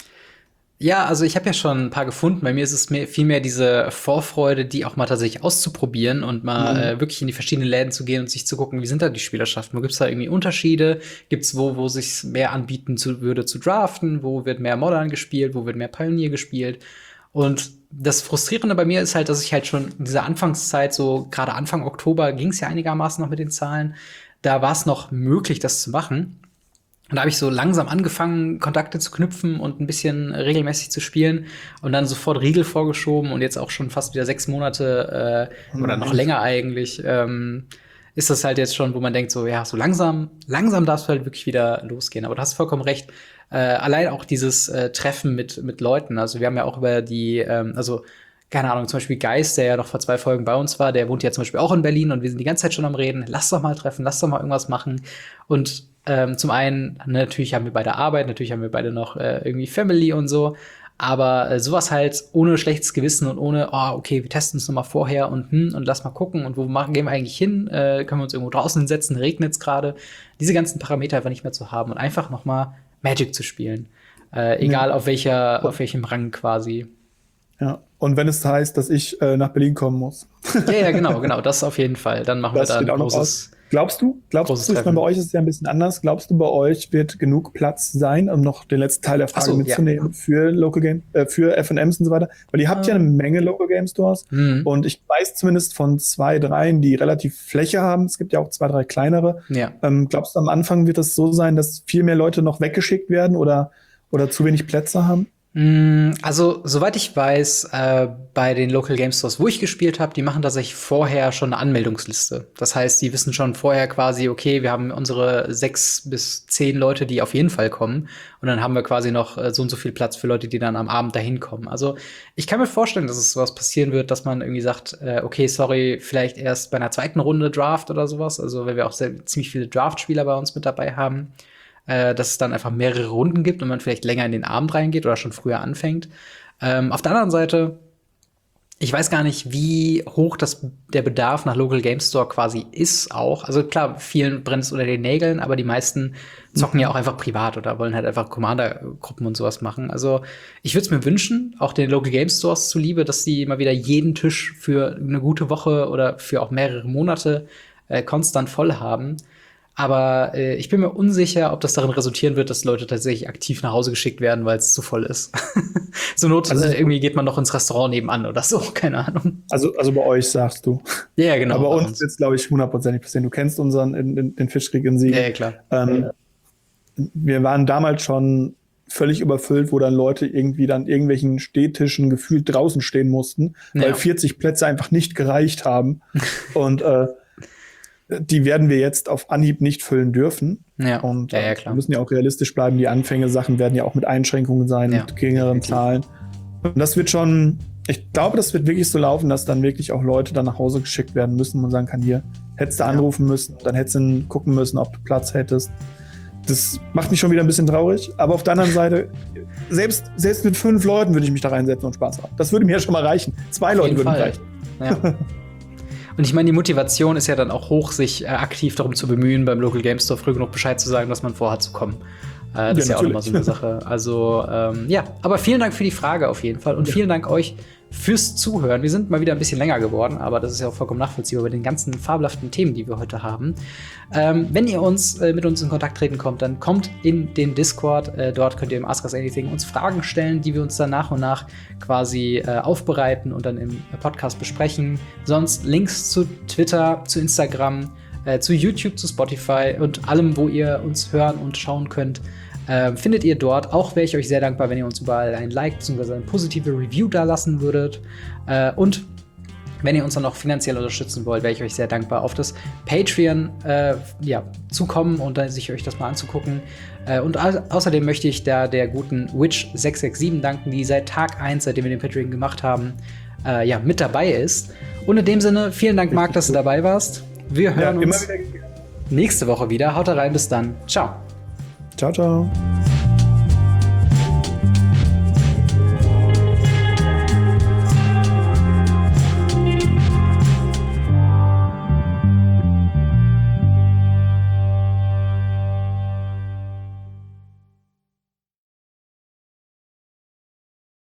Ja, also ich habe ja schon ein paar gefunden. Bei mir ist es mehr, viel mehr diese Vorfreude, die auch mal tatsächlich auszuprobieren und mal mhm. äh, wirklich in die verschiedenen Läden zu gehen und sich zu gucken, wie sind da die Spielerschaften? Wo gibt's da irgendwie Unterschiede? Gibt's wo, wo sich's mehr anbieten zu, würde zu draften? Wo wird mehr Modern gespielt? Wo wird mehr Pioneer gespielt? Und das Frustrierende bei mir ist halt, dass ich halt schon in dieser Anfangszeit, so gerade Anfang Oktober, ging es ja einigermaßen noch mit den Zahlen, da war es noch möglich, das zu machen. Und da habe ich so langsam angefangen, Kontakte zu knüpfen und ein bisschen regelmäßig zu spielen und dann sofort Riegel vorgeschoben und jetzt auch schon fast wieder sechs Monate äh, oder noch länger eigentlich, ähm, ist das halt jetzt schon, wo man denkt so, ja, so langsam, langsam darfst du halt wirklich wieder losgehen. Aber du hast vollkommen recht. Äh, allein auch dieses äh, Treffen mit mit Leuten. Also wir haben ja auch über die, ähm, also keine Ahnung, zum Beispiel Geist, der ja noch vor zwei Folgen bei uns war, der wohnt ja zum Beispiel auch in Berlin und wir sind die ganze Zeit schon am Reden. Lass doch mal treffen, lass doch mal irgendwas machen. Und ähm, zum einen, natürlich haben wir beide Arbeit, natürlich haben wir beide noch äh, irgendwie Family und so. Aber äh, sowas halt ohne schlechtes Gewissen und ohne, oh, okay, wir testen es noch mal vorher und hm, und lass mal gucken und wo machen, gehen wir eigentlich hin? Äh, können wir uns irgendwo draußen hinsetzen? Regnet es gerade? Diese ganzen Parameter einfach nicht mehr zu haben und einfach noch mal Magic zu spielen. Äh, egal ja. auf welcher, auf welchem Rang quasi. Ja, und wenn es heißt, dass ich äh, nach Berlin kommen muss. Ja, ja, genau, genau, das auf jeden Fall. Dann machen das wir da ein großes. Glaubst du, glaubst du, ich meine, bei euch ist es ja ein bisschen anders. Glaubst du, bei euch wird genug Platz sein, um noch den letzten Teil der Frage so, mitzunehmen ja. für Local Game, äh, für F und Ms und so weiter? Weil ihr habt ja eine Menge Local Game Stores mhm. und ich weiß zumindest von zwei, dreien, die relativ Fläche haben. Es gibt ja auch zwei, drei kleinere. Ja. Ähm, glaubst du, am Anfang wird es so sein, dass viel mehr Leute noch weggeschickt werden oder, oder zu wenig Plätze haben? Also, soweit ich weiß, äh, bei den Local Game Stores, wo ich gespielt habe, die machen tatsächlich vorher schon eine Anmeldungsliste. Das heißt, die wissen schon vorher quasi, okay, wir haben unsere sechs bis zehn Leute, die auf jeden Fall kommen. Und dann haben wir quasi noch äh, so und so viel Platz für Leute, die dann am Abend dahin kommen. Also, ich kann mir vorstellen, dass es sowas passieren wird, dass man irgendwie sagt, äh, okay, sorry, vielleicht erst bei einer zweiten Runde Draft oder sowas. Also, weil wir auch sehr, ziemlich viele Draft-Spieler bei uns mit dabei haben. Äh, dass es dann einfach mehrere Runden gibt und man vielleicht länger in den Abend reingeht oder schon früher anfängt. Ähm, auf der anderen Seite, ich weiß gar nicht, wie hoch das, der Bedarf nach Local Game Store quasi ist auch. Also klar, vielen brennt es unter den Nägeln, aber die meisten zocken ja auch einfach privat oder wollen halt einfach Commander-Gruppen und sowas machen. Also ich würde es mir wünschen, auch den Local Game Stores zuliebe, dass die mal wieder jeden Tisch für eine gute Woche oder für auch mehrere Monate äh, konstant voll haben. Aber äh, ich bin mir unsicher, ob das darin resultieren wird, dass Leute tatsächlich aktiv nach Hause geschickt werden, weil es zu voll ist. So Not, also, äh, irgendwie geht man noch ins Restaurant nebenan oder so, keine Ahnung. Also, also bei euch sagst du. Ja, genau. Aber bei uns wird es, glaube ich, hundertprozentig passieren. Du kennst unseren, in, in, den Fischkrieg in Siegen. Ja, ja klar. Ähm, ja. Wir waren damals schon völlig überfüllt, wo dann Leute irgendwie dann irgendwelchen Stehtischen gefühlt draußen stehen mussten, ja. weil vierzig Plätze einfach nicht gereicht haben. Und äh, die werden wir jetzt auf Anhieb nicht füllen dürfen. Ja. Und ja, ja, äh, klar. wir müssen ja auch realistisch bleiben. Die Anfänge-Sachen werden ja auch mit Einschränkungen sein, ja. mit geringeren okay. Zahlen. Und das wird schon, ich glaube, das wird wirklich so laufen, dass dann wirklich auch Leute dann nach Hause geschickt werden müssen und man sagen kann, hier, hättest du anrufen ja. müssen, dann hättest du gucken müssen, ob du Platz hättest. Das macht mich schon wieder ein bisschen traurig. Aber auf der anderen Seite, selbst, selbst mit fünf Leuten würde ich mich da reinsetzen und Spaß haben. Das würde mir ja schon mal reichen. Zwei Leute würden reichen. Ja. Und ich meine, die Motivation ist ja dann auch hoch, sich äh, aktiv darum zu bemühen, beim Local Game Store früh genug Bescheid zu sagen, dass man vorhat zu kommen. Äh, das ja, ist ja auch nochmal so eine Sache. Also, ähm, ja, aber vielen Dank für die Frage auf jeden Fall. Und ja. vielen Dank euch fürs Zuhören. Wir sind mal wieder ein bisschen länger geworden, aber das ist ja auch vollkommen nachvollziehbar bei den ganzen fabelhaften Themen, die wir heute haben. Ähm, wenn ihr uns äh, mit uns in Kontakt treten kommt, dann kommt in den Discord. Äh, dort könnt ihr im Ask Us Anything uns Fragen stellen, die wir uns dann nach und nach quasi äh, aufbereiten und dann im Podcast besprechen. Sonst Links zu Twitter, zu Instagram, äh, zu YouTube, zu Spotify und allem, wo ihr uns hören und schauen könnt. Äh, findet ihr dort. Auch wäre ich euch sehr dankbar, wenn ihr uns überall ein Like bzw. eine positive Review da lassen würdet. Äh, und wenn ihr uns dann noch finanziell unterstützen wollt, wäre ich euch sehr dankbar, auf das Patreon äh, ja, zu kommen und dann sich euch das mal anzugucken. Äh, und au- außerdem möchte ich da der guten Witch sechs sechs sieben danken, die seit Tag eins, seitdem wir den Patreon gemacht haben, äh, ja, mit dabei ist. Und in dem Sinne, vielen Dank, Marc, dass du dabei warst. Wir hören ja, uns nächste Woche wieder. Haut rein, bis dann. Ciao. Ciao, ciao.